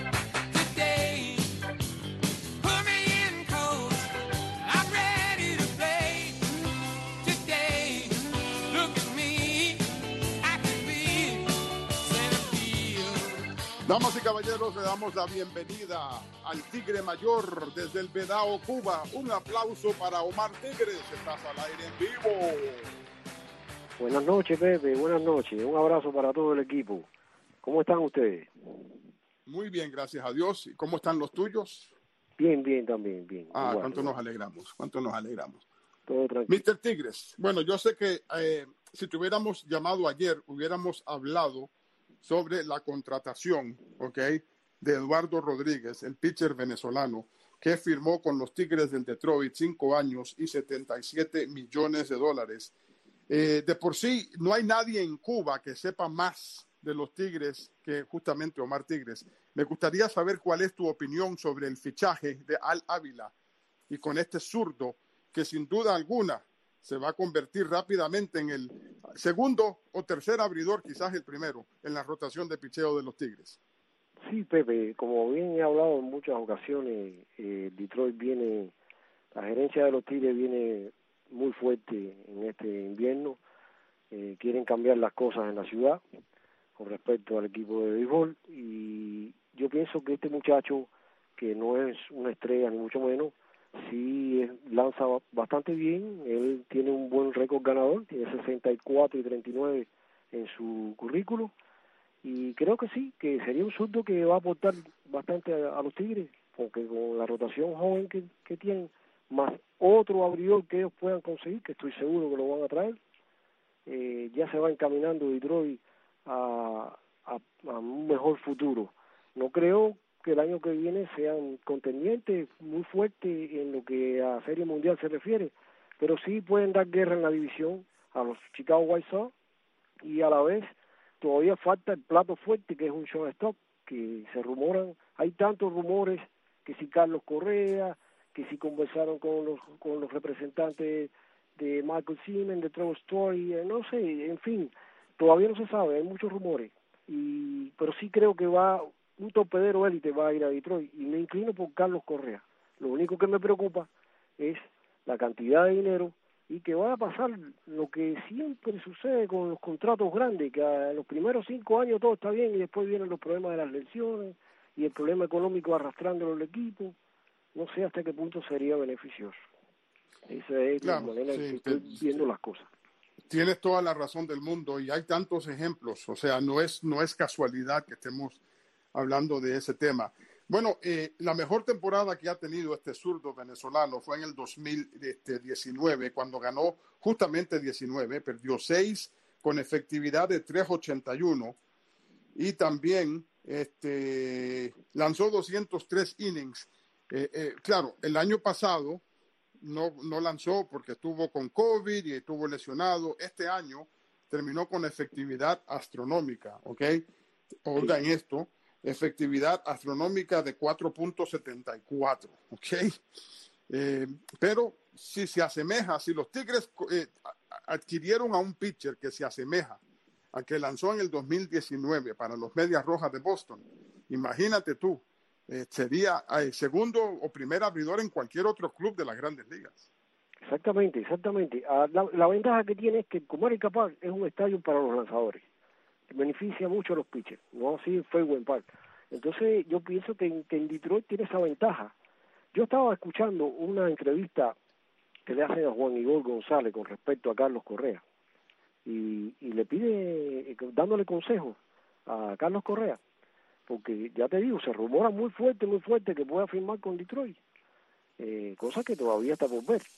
today. Put me in, coach. I'm ready to play today. Look at me, I can be center field. Damas y caballeros, le damos la bienvenida al Tigre Mayor desde el Vedao, Cuba. Un aplauso para Omar Tigres. Estás al aire en vivo. Buenas noches, Pepe. Buenas noches. Un abrazo para todo el equipo. ¿Cómo están ustedes? Muy bien, gracias a Dios. ¿Y cómo están los tuyos? Bien, bien, también, bien. Ah, igual, cuánto igual. nos alegramos, cuánto nos alegramos. Todo tranquilo. Mr. Tigres, bueno, yo sé que si te hubiéramos llamado ayer, hubiéramos hablado sobre la contratación, ¿ok?, de Eduardo Rodríguez, el pitcher venezolano, que firmó con los Tigres del Detroit 5 años y $77 millones. De por sí, no hay nadie en Cuba que sepa más de los Tigres que justamente Omar Tigres. Me gustaría saber cuál es tu opinión sobre el fichaje de Al Ávila y con este zurdo que sin duda alguna se va a convertir rápidamente en el segundo o tercer abridor, quizás el primero, en la rotación de picheo de los Tigres. Sí, Pepe, como bien he hablado en muchas ocasiones, Detroit viene, la gerencia de los Tigres viene muy fuerte en este invierno. Quieren cambiar las cosas en la ciudad con respecto al equipo de béisbol, y yo pienso que este muchacho, que no es una estrella ni mucho menos, sí lanza bastante bien. Él tiene un buen récord ganador, tiene 64-39 en su currículo, y creo que sí, que sería un zurdo que va a aportar bastante a los Tigres, porque con la rotación joven que tienen, más otro abridor que ellos puedan conseguir, que estoy seguro que lo van a traer, ya se va encaminando Detroit a un mejor futuro. No creo que el año que viene sean contendientes muy fuertes en lo que a Serie Mundial se refiere, pero sí pueden dar guerra en la división a los Chicago White Sox, y a la vez todavía falta el plato fuerte, que es un shortstop, que se rumoran, hay tantos rumores, que si Carlos Correa, que si conversaron con los representantes de Michael Siemens, de Trevor Story, no sé, en fin, todavía no se sabe, hay muchos rumores, pero sí creo que un torpedero élite va a ir a Detroit, y me inclino por Carlos Correa. Lo único que me preocupa es la cantidad de dinero, y que va a pasar lo que siempre sucede con los contratos grandes, que a los primeros 5 años todo está bien y después vienen los problemas de las lesiones y el problema económico arrastrándolo el equipo, no sé hasta qué punto sería beneficioso. Esa es la manera en que estoy viendo las cosas. Tienes toda la razón del mundo y hay tantos ejemplos, o sea, no es casualidad que estemos hablando de ese tema. Bueno, la mejor temporada que ha tenido este zurdo venezolano fue en el 2019, cuando ganó justamente 19, perdió 6 con efectividad de 3.81 y también lanzó 203 innings. Claro, el año pasado no lanzó porque estuvo con COVID y estuvo lesionado. Este año terminó con efectividad astronómica, ¿ok? Oigan esto, efectividad astronómica de 4.74, ¿ok? Pero si se asemeja, si los Tigres adquirieron a un pitcher que se asemeja a que lanzó en el 2019 para los Medias Rojas de Boston, imagínate tú, sería segundo o primer abridor en cualquier otro club de las Grandes Ligas. Exactamente. La ventaja que tiene es que el Comerica Park es un estadio para los lanzadores, que beneficia mucho a los pitchers, no así Fenway Park. Entonces yo pienso que en Detroit tiene esa ventaja. Yo estaba escuchando una entrevista que le hacen a Juan Igor González con respecto a Carlos Correa, y le pide, dándole consejos a Carlos Correa, porque ya te digo, se rumora muy fuerte que pueda firmar con Detroit, cosa que todavía está por ver.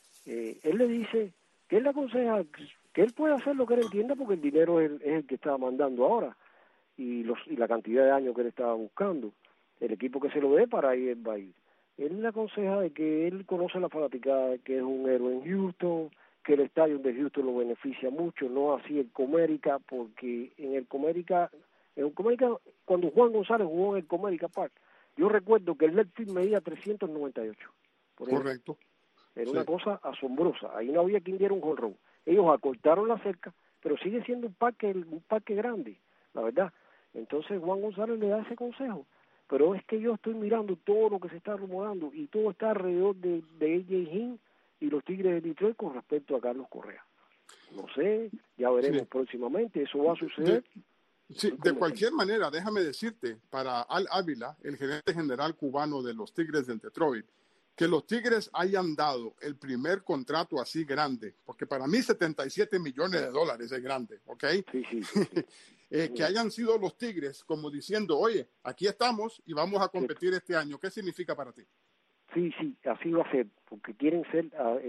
Él le dice que él le aconseja que él puede hacer lo que él entienda, porque el dinero es el que está mandando ahora, y la cantidad de años que él estaba buscando, el equipo que se lo dé para ir va a ir. Él le aconseja de que él conoce la fanaticada, que es un héroe en Houston, que el estadio de Houston lo beneficia mucho, no así el Comerica, porque en el Comerica, cuando Juan González jugó en el Comerica Park, yo recuerdo que el left field medía 398. Correcto. Era una cosa asombrosa, ahí no había quien diera un jonrón. Ellos acortaron la cerca, pero sigue siendo un parque grande, la verdad. Entonces Juan González le da ese consejo. Pero es que yo estoy mirando todo lo que se está rumorando y todo está alrededor de A.J. Hinch y los Tigres de Detroit con respecto a Carlos Correa. No sé, ya veremos próximamente, eso va a suceder. De cualquier manera, déjame decirte, para Al Ávila, el gerente general cubano de los Tigres de Detroit, que los Tigres hayan dado el primer contrato así grande, porque para mí $77 millones es grande, ¿ok? Sí. Que hayan sido los Tigres como diciendo, oye, aquí estamos y vamos a competir este año. ¿Qué significa para ti? Sí, así va a ser, porque quieren ser,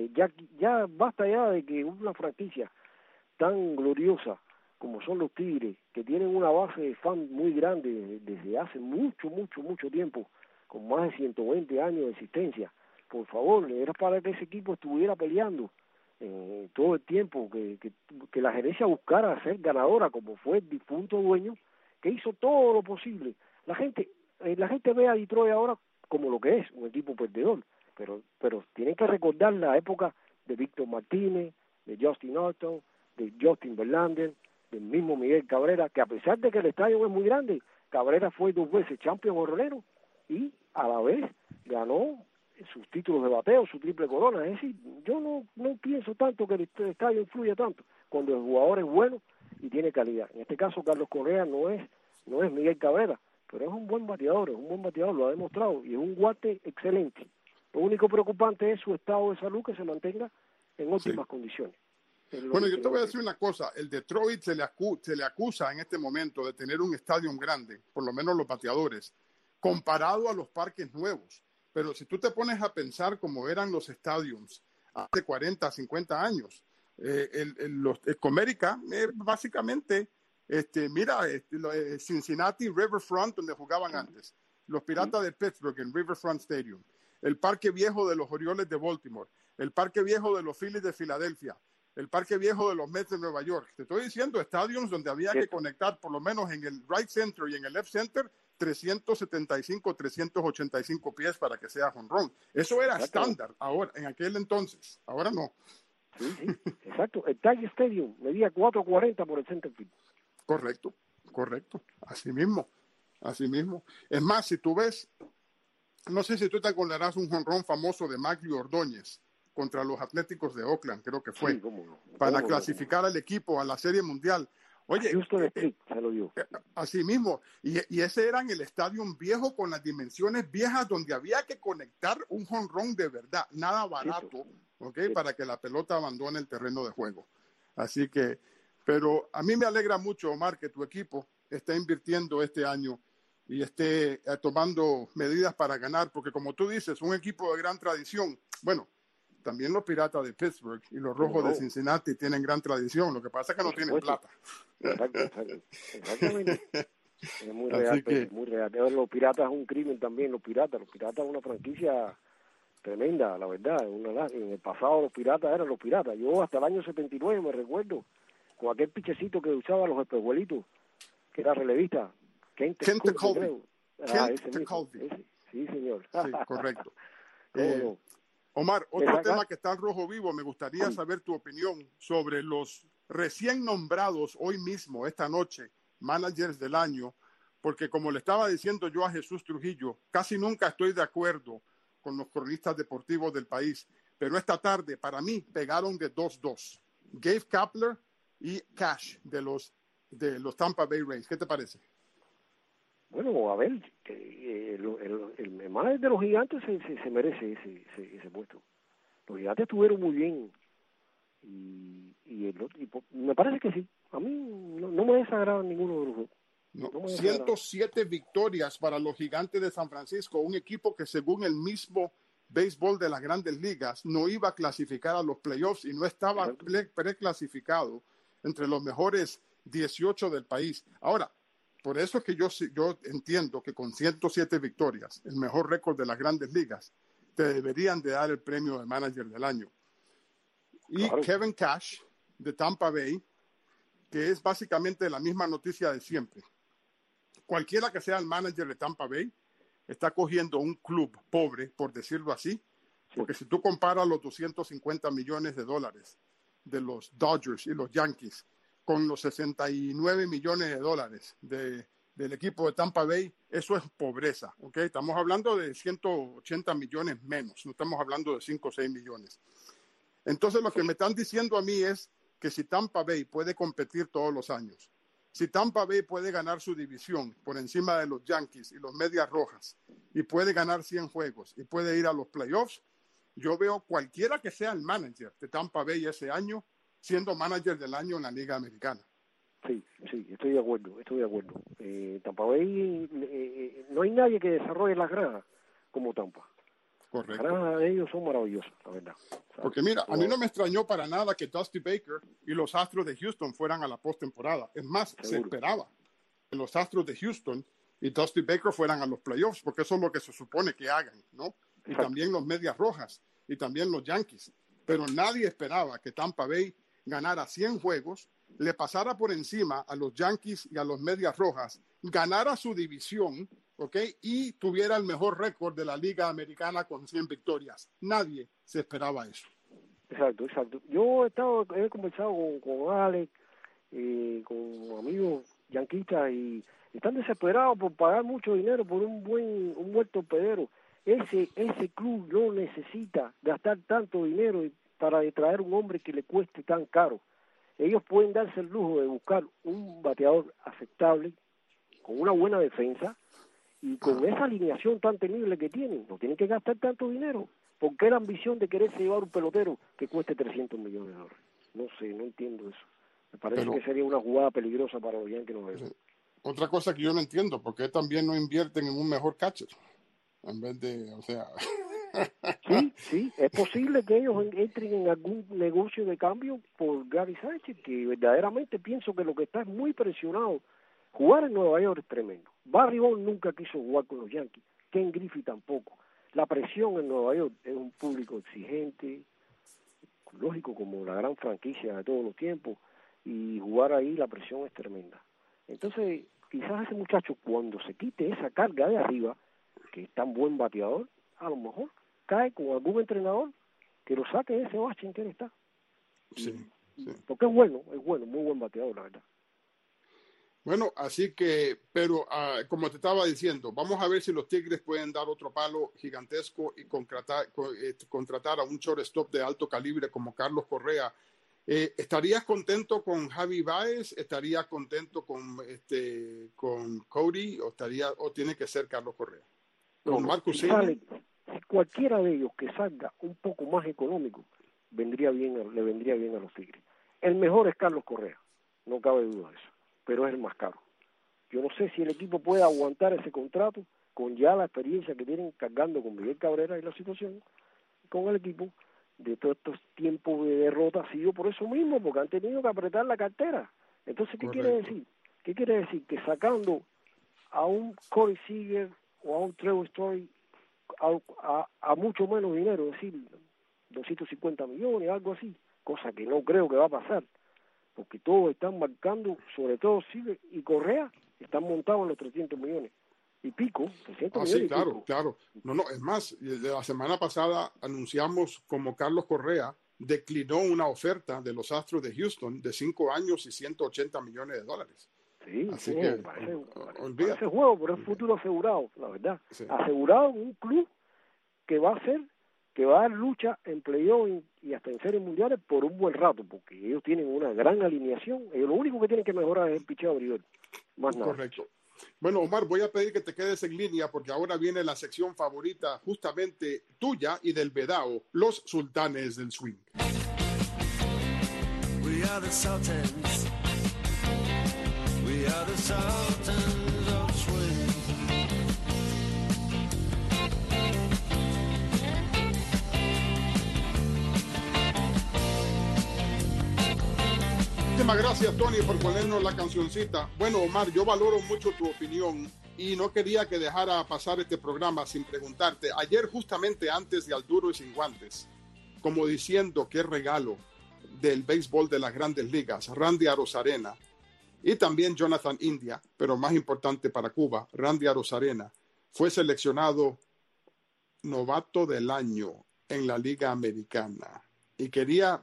ya basta ya de que una franquicia tan gloriosa como son los Tigres, que tienen una base de fans muy grande desde hace mucho tiempo, con más de 120 años de existencia. Por favor, era para que ese equipo estuviera peleando todo el tiempo, que la gerencia buscara ser ganadora, como fue el difunto dueño, que hizo todo lo posible. La gente ve a Detroit ahora como lo que es, un equipo perdedor, pero tienen que recordar la época de Víctor Martínez, de Justin Upton, de Justin Verlander, del mismo Miguel Cabrera, que a pesar de que el estadio es muy grande, Cabrera fue 2 veces campeón jornalero y a la vez ganó sus títulos de bateo, su triple corona. Es decir, yo no pienso tanto que el estadio influya tanto cuando el jugador es bueno y tiene calidad. En este caso Carlos Correa no es Miguel Cabrera, pero es un buen bateador, lo ha demostrado y es un guate excelente. Lo único preocupante es su estado de salud, que se mantenga en óptimas condiciones. Bueno, yo te voy a decir una cosa, el Detroit se le acusa en este momento de tener un estadio grande, por lo menos los bateadores, comparado a los parques nuevos. Pero si tú te pones a pensar cómo eran los estadios hace 40, 50 años, el Comerica básicamente, Cincinnati Riverfront, donde jugaban antes, los Piratas de Pittsburgh en Riverfront Stadium, el Parque Viejo de los Orioles de Baltimore, el Parque Viejo de los Phillies de Filadelfia, el Parque Viejo de los Mets de Nueva York. Te estoy diciendo estadios donde había que conectar, por lo menos en el right center y en el left center, 375, 385 pies para que sea jonrón. Eso era estándar ahora, en aquel entonces. Ahora no. Sí, exacto. El Tiger Stadium medía 4.40 por el center field. Correcto. Así mismo. Es más, si tú ves, no sé si tú te acordarás un jonrón famoso de Maglio Ordóñez contra los Atléticos de Oakland, creo que fue, para clasificar al equipo a la Serie Mundial. Oye, Houston Street se lo dio. Así mismo, y ese era en el estadio viejo con las dimensiones viejas donde había que conectar un jonrón de verdad, nada barato, ¿ok? Para que la pelota abandone el terreno de juego. Así que, pero a mí me alegra mucho, Omar, que tu equipo está invirtiendo este año y esté tomando medidas para ganar, porque como tú dices, un equipo de gran tradición, bueno, también los Piratas de Pittsburgh y los Rojos de Cincinnati tienen gran tradición. Lo que pasa es que no tienen plata. Exactamente. Es muy real, es muy real. Los Piratas es un crimen también. Los Piratas es una franquicia tremenda, la verdad. En el pasado los Piratas eran los Piratas. Yo hasta el año 79 me recuerdo con aquel pichecito que usaba los espejuelitos, que era relevista. Kent Colby. Sí, señor. Sí, correcto. Omar, otro tema que está en rojo vivo, me gustaría saber tu opinión sobre los recién nombrados hoy mismo, esta noche, managers del año, porque como le estaba diciendo yo a Jesús Trujillo, casi nunca estoy de acuerdo con los cronistas deportivos del país, pero esta tarde para mí pegaron de 2-2. Gabe Kapler y Cash de los Tampa Bay Rays. ¿Qué te parece? Bueno, a ver, el manager de los Gigantes se merece ese puesto. Los Gigantes estuvieron muy bien y me parece que sí. A mí no me desagrada ninguno de los dos. No, 107 victorias para los Gigantes de San Francisco, un equipo que según el mismo béisbol de las Grandes Ligas no iba a clasificar a los playoffs y no estaba preclasificado entre los mejores 18 del país. Ahora, por eso es que yo entiendo que con 107 victorias, el mejor récord de las Grandes Ligas, te deberían de dar el premio de manager del año. Y Kevin Cash, de Tampa Bay, que es básicamente la misma noticia de siempre. Cualquiera que sea el manager de Tampa Bay, está cogiendo un club pobre, por decirlo así, porque si tú comparas los $250 millones de los Dodgers y los Yankees, con los $69 millones del equipo de Tampa Bay, eso es pobreza, ¿ok? Estamos hablando de 180 millones menos, no estamos hablando de 5 o 6 millones. Entonces, lo que me están diciendo a mí es que si Tampa Bay puede competir todos los años, si Tampa Bay puede ganar su división por encima de los Yankees y los Medias Rojas, y puede ganar 100 juegos, y puede ir a los playoffs, yo veo cualquiera que sea el manager de Tampa Bay ese año, siendo manager del año en la Liga Americana. Sí, estoy de acuerdo. Tampa Bay, no hay nadie que desarrolle las granjas como Tampa. Correcto. Las granjas de ellos son maravillosas, la verdad. ¿Sabes? Porque mira, a mí no me extrañó para nada que Dusty Baker y los Astros de Houston fueran a la postemporada. Es más, se esperaba que los Astros de Houston y Dusty Baker fueran a los playoffs, porque eso es lo que se supone que hagan, ¿no? Y también los Medias Rojas y también los Yankees. Pero nadie esperaba que Tampa Bay ganara 100 juegos, le pasara por encima a los Yankees y a los Medias Rojas, ganara su división, ¿ok? Y tuviera el mejor récord de la Liga Americana con 100 victorias. Nadie se esperaba eso. Exacto. Yo he conversado con Alex, con amigos yanquistas y están desesperados por pagar mucho dinero por un buen torpedero. Ese club no necesita gastar tanto dinero para traer un hombre que le cueste tan caro. Ellos pueden darse el lujo de buscar un bateador aceptable, con una buena defensa, y con esa alineación tan temible que tienen. No tienen que gastar tanto dinero. ¿Por qué la ambición de quererse llevar un pelotero que cueste $300 millones? No sé, no entiendo eso. Me parece que sería una jugada peligrosa para los Yankees. Otra cosa que yo no entiendo, ¿por qué también no invierten en un mejor catcher? En vez de, o sea... Sí, es posible que ellos entren en algún negocio de cambio por Gary Sánchez, que verdaderamente pienso que lo que está es muy presionado. Jugar en Nueva York es tremendo. Barry Bonds nunca quiso jugar con los Yankees, Ken Griffey tampoco. La presión en Nueva York es un público exigente, lógico, como la gran franquicia de todos los tiempos, y jugar ahí la presión es tremenda. Entonces, quizás ese muchacho, cuando se quite esa carga de arriba, que es tan buen bateador, a lo mejor cae con algún entrenador que lo saque de ese bache en que él está. Sí. Porque es bueno, muy buen bateador, la verdad. Bueno, así que, pero como te estaba diciendo, vamos a ver si los Tigres pueden dar otro palo gigantesco y contratar a un shortstop de alto calibre como Carlos Correa, ¿Estarías contento con Javi Baez? ¿Estarías contento con Cody? ¿O tiene que ser Carlos Correa? ¿Con Marcus Semien? Si cualquiera de ellos que salga un poco más económico, le vendría bien a los Tigres. El mejor es Carlos Correa, no cabe duda de eso, pero es el más caro. Yo no sé si el equipo puede aguantar ese contrato con ya la experiencia que tienen cargando con Miguel Cabrera y la situación con el equipo de todos estos tiempos de derrota ha sido por eso mismo, porque han tenido que apretar la cartera. Entonces, ¿qué quiere decir? ¿Qué quiere decir? Que sacando a un Corey Seager o a un Trevor Story a mucho menos dinero, es decir, 250 millones, algo así, cosa que no creo que va a pasar, porque todos están marcando, sobre todo Seager y Correa, están montados en los 300 millones. Y pico, 300 millones sí, claro, pico. claro. No, es más, la semana pasada anunciamos como Carlos Correa declinó una oferta de los Astros de Houston de 5 años y $180 millones. Sí, así sí, que parece juego, pero es futuro asegurado, la verdad. Sí. Asegurado en un club que va a dar lucha en playoff y hasta en series mundiales por un buen rato, porque ellos tienen una gran alineación. Ellos lo único que tienen que mejorar es el picheo abridor, más nada. Correcto. Bueno, Omar, voy a pedir que te quedes en línea porque ahora viene la sección favorita justamente tuya y del Vedao, los sultanes del swing. We are the Sultans. We are the Sultans of swing. Muchísimas gracias, Tony, por ponernos la cancioncita. Bueno, Omar, yo valoro mucho tu opinión y no quería que dejara pasar este programa sin preguntarte. Ayer, justamente antes de Al Duro y Sin Guantes, como diciendo qué regalo del béisbol de las Grandes Ligas, Randy Arozarena y también Jonathan India, pero más importante para Cuba, Randy Arozarena, fue seleccionado novato del año en la Liga Americana. Y quería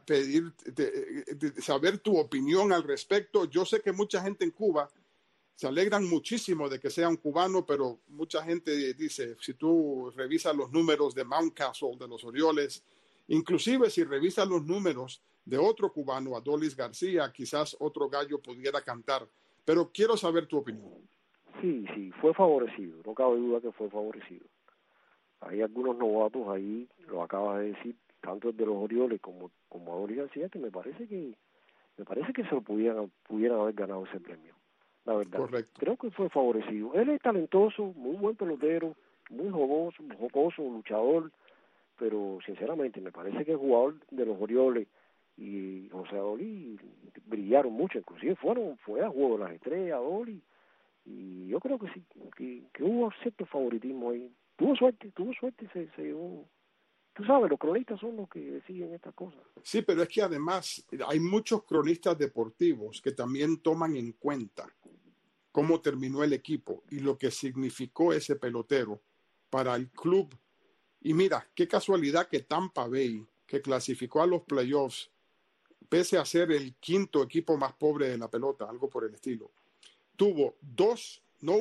saber tu opinión al respecto. Yo sé que mucha gente en Cuba se alegran muchísimo de que sea un cubano, pero mucha gente dice, si tú revisas los números de Mountcastle, de los Orioles, inclusive si revisas los números de otro cubano, Adolis García, quizás otro gallo pudiera cantar. Pero quiero saber tu opinión. Sí, fue favorecido, no cabe duda que fue favorecido. Hay algunos novatos ahí, lo acabas de decir, tanto el de los Orioles como Adolis García, que me parece que se lo pudieran haber ganado ese premio, la verdad. Correcto. Creo que fue favorecido. Él es talentoso, muy buen pelotero, muy jocoso, luchador, pero sinceramente me parece que el jugador de los Orioles y José Adolis brillaron mucho, inclusive fue a Juego de las Estrellas, Adolis, y yo creo que sí, que hubo cierto favoritismo ahí. Tuvo suerte, se llevó. Tú sabes, los cronistas son los que deciden estas cosas. Sí, pero es que además hay muchos cronistas deportivos que también toman en cuenta cómo terminó el equipo y lo que significó ese pelotero para el club. Y mira, qué casualidad que Tampa Bay, que clasificó a los playoffs, pese a ser el quinto equipo más pobre de la pelota, algo por el estilo, tuvo dos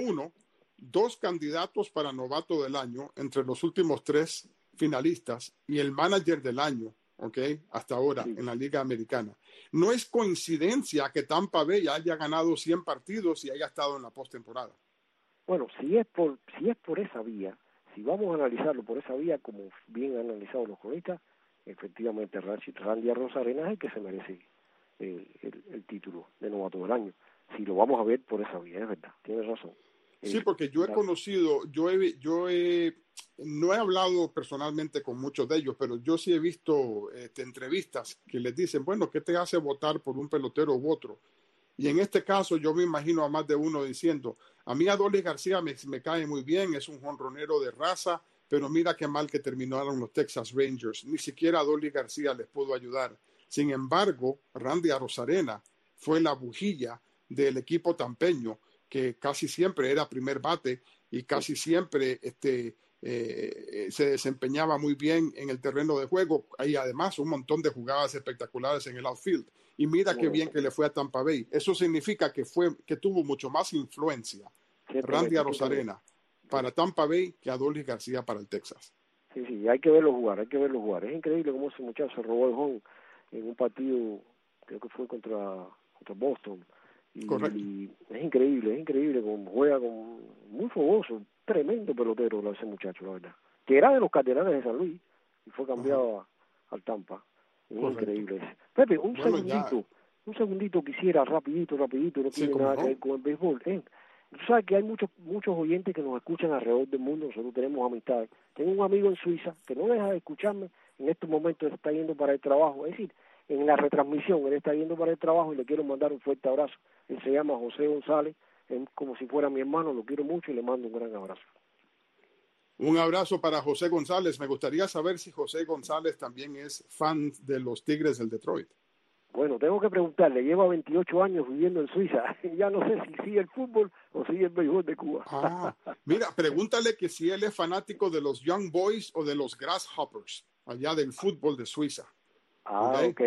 candidatos para novato del año entre los últimos 3 finalistas y el manager del año, hasta ahora en la Liga Americana. No es coincidencia que Tampa Bay haya ganado 100 partidos y haya estado en la postemporada. Bueno, si es por esa vía, si vamos a analizarlo por esa vía, como bien han analizado los cronistas, efectivamente Randy Arozarena es el que se merece el título de novato del año. Si lo vamos a ver por esa vía, es verdad, tienes razón. Sí, porque yo he conocido, no he hablado personalmente con muchos de ellos, pero yo sí he visto entrevistas que les dicen, bueno, ¿qué te hace votar por un pelotero u otro? Y en este caso yo me imagino a más de uno diciendo, a mí Adolis García me cae muy bien, es un jonronero de raza, pero mira qué mal que terminaron los Texas Rangers. Ni siquiera Adolis García les pudo ayudar. Sin embargo, Randy Arozarena fue la bujía del equipo tampeño, que casi siempre era primer bate y casi siempre se desempeñaba muy bien en el terreno de juego. Hay además un montón de jugadas espectaculares en el outfield. Y mira qué bien que le fue a Tampa Bay. Eso significa que tuvo mucho más influencia Randy Arozarena para Tampa Bay que Adolis García para el Texas. Sí, hay que verlo jugar. Es increíble cómo ese muchacho se robó el home en un partido creo que fue contra Boston. Y es increíble como juega, muy fogoso, tremendo pelotero ese muchacho, la verdad. Que era de los Cardenales de San Luis y fue cambiado al Tampa. Es increíble ese. Pepe, un segundito quisiera, rapidito, no tiene nada que ver con el béisbol. Tú sabes que hay muchos oyentes que nos escuchan alrededor del mundo, nosotros tenemos amistades. Tengo un amigo en Suiza que no deja de escucharme, en estos momentos él está yendo para el trabajo, es decir, en la retransmisión él está yendo para el trabajo y le quiero mandar un fuerte abrazo. Él se llama José González, él, como si fuera mi hermano, lo quiero mucho y le mando un gran abrazo. Un abrazo para José González. Me gustaría saber si José González también es fan de los Tigres del Detroit. Bueno, tengo que preguntarle, lleva 28 años viviendo en Suiza, ya no sé si sigue el fútbol o sigue el béisbol de Cuba. Mira, pregúntale que si él es fanático de los Young Boys o de los Grasshoppers, allá del fútbol de Suiza. Ok.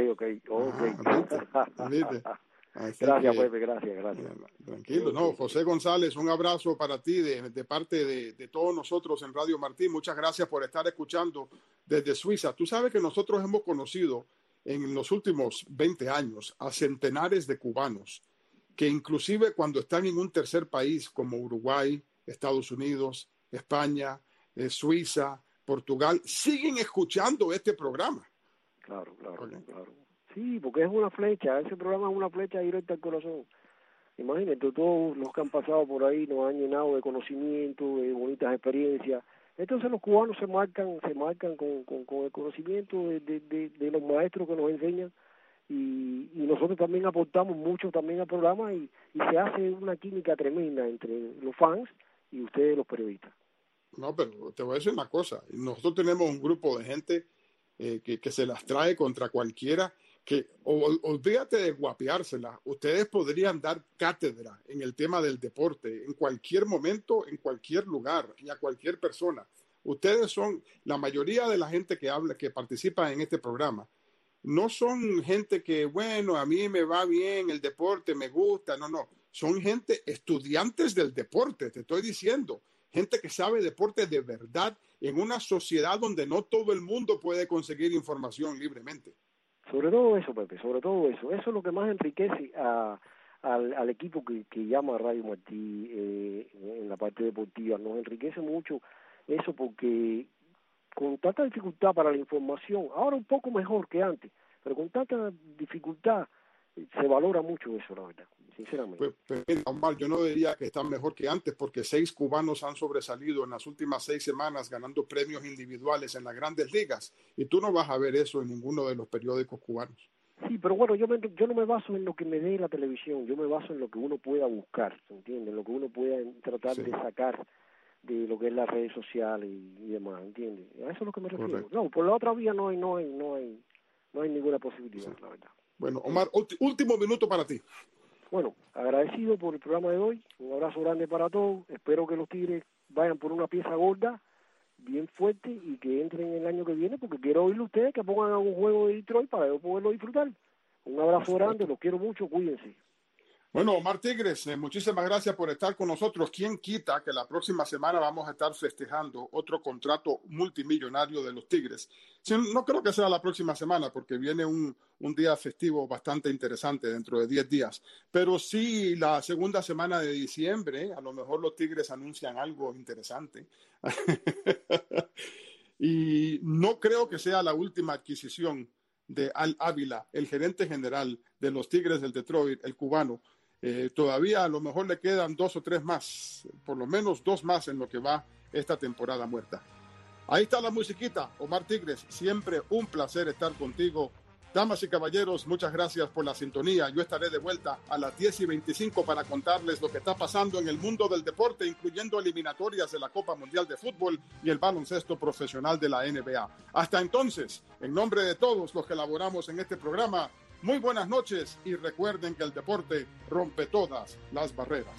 Gracias, Pepe, gracias. Tranquilo, no, José González, un abrazo para ti de parte de todos nosotros en Radio Martí. Muchas gracias por estar escuchando desde Suiza. Tú sabes que nosotros hemos conocido en los últimos 20 años a centenares de cubanos que inclusive cuando están en un tercer país como Uruguay, Estados Unidos, España, Suiza, Portugal, siguen escuchando este programa. Claro. Sí, porque es una flecha, ese programa es una flecha directa al corazón. Imagínate, todos los que han pasado por ahí nos han llenado de conocimiento, de bonitas experiencias. Entonces los cubanos se marcan con el conocimiento de los maestros que nos enseñan y nosotros también aportamos mucho también al programa y se hace una química tremenda entre los fans y ustedes los periodistas. No, pero te voy a decir una cosa, nosotros tenemos un grupo de gente que se las trae contra cualquiera, que olvídate de guapeársela, ustedes podrían dar cátedra en el tema del deporte en cualquier momento, en cualquier lugar y a cualquier persona. Ustedes son, la mayoría de la gente que participa en este programa, no son gente que, bueno, a mí me va bien el deporte, me gusta, no, son gente, estudiantes del deporte, te estoy diciendo, gente que sabe deporte de verdad en una sociedad donde no todo el mundo puede conseguir información libremente. Sobre todo eso, Pepe, eso es lo que más enriquece al equipo que llama Radio Martí en la parte deportiva, nos enriquece mucho eso porque con tanta dificultad para la información, ahora un poco mejor que antes, pero con tanta dificultad se valora mucho eso, la verdad, sinceramente. Pues Omar, yo no diría que están mejor que antes porque 6 cubanos han sobresalido en las últimas 6 semanas ganando premios individuales en las grandes ligas y tú no vas a ver eso en ninguno de los periódicos cubanos. Sí, pero bueno, yo no me baso en lo que me dé la televisión, yo me baso en lo que uno pueda buscar, ¿entiendes? En lo que uno pueda tratar de sacar de lo que es las redes sociales y demás, ¿entiendes? A eso es lo que me refiero. Correcto. No, por la otra vía no hay ninguna posibilidad, la verdad. Bueno, Omar, último minuto para ti. Bueno, agradecido por el programa de hoy, un abrazo grande para todos, espero que los Tigres vayan por una pieza gorda, bien fuerte y que entren el año que viene porque quiero oírle a ustedes que pongan algún juego de Detroit para yo poderlo disfrutar. Un abrazo grande, los quiero mucho, cuídense. Bueno, Omar Tigres, muchísimas gracias por estar con nosotros. ¿Quién quita que la próxima semana vamos a estar festejando otro contrato multimillonario de los Tigres? No creo que sea la próxima semana porque viene un día festivo bastante interesante dentro de 10 días. Pero sí, la segunda semana de diciembre, a lo mejor los Tigres anuncian algo interesante. Y no creo que sea la última adquisición de Al Ávila, el gerente general de los Tigres del Detroit, el cubano. Todavía a lo mejor le quedan 2 o 3 más, por lo menos 2 más en lo que va esta temporada muerta. Ahí está la musiquita, Omar Tigres, siempre un placer estar contigo. Damas y caballeros, muchas gracias por la sintonía. Yo estaré de vuelta a las 10:25 para contarles lo que está pasando en el mundo del deporte, incluyendo eliminatorias de la Copa Mundial de Fútbol y el baloncesto profesional de la NBA. Hasta entonces, en nombre de todos los que elaboramos en este programa, muy buenas noches y recuerden que el deporte rompe todas las barreras.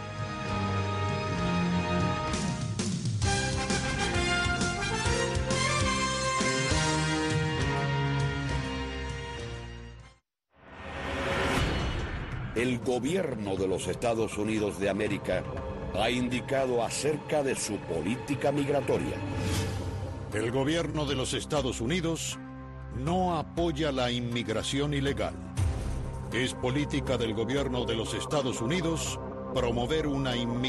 El gobierno de los Estados Unidos de América ha indicado acerca de su política migratoria. El gobierno de los Estados Unidos no apoya la inmigración ilegal. Es política del gobierno de los Estados Unidos promover una inmigración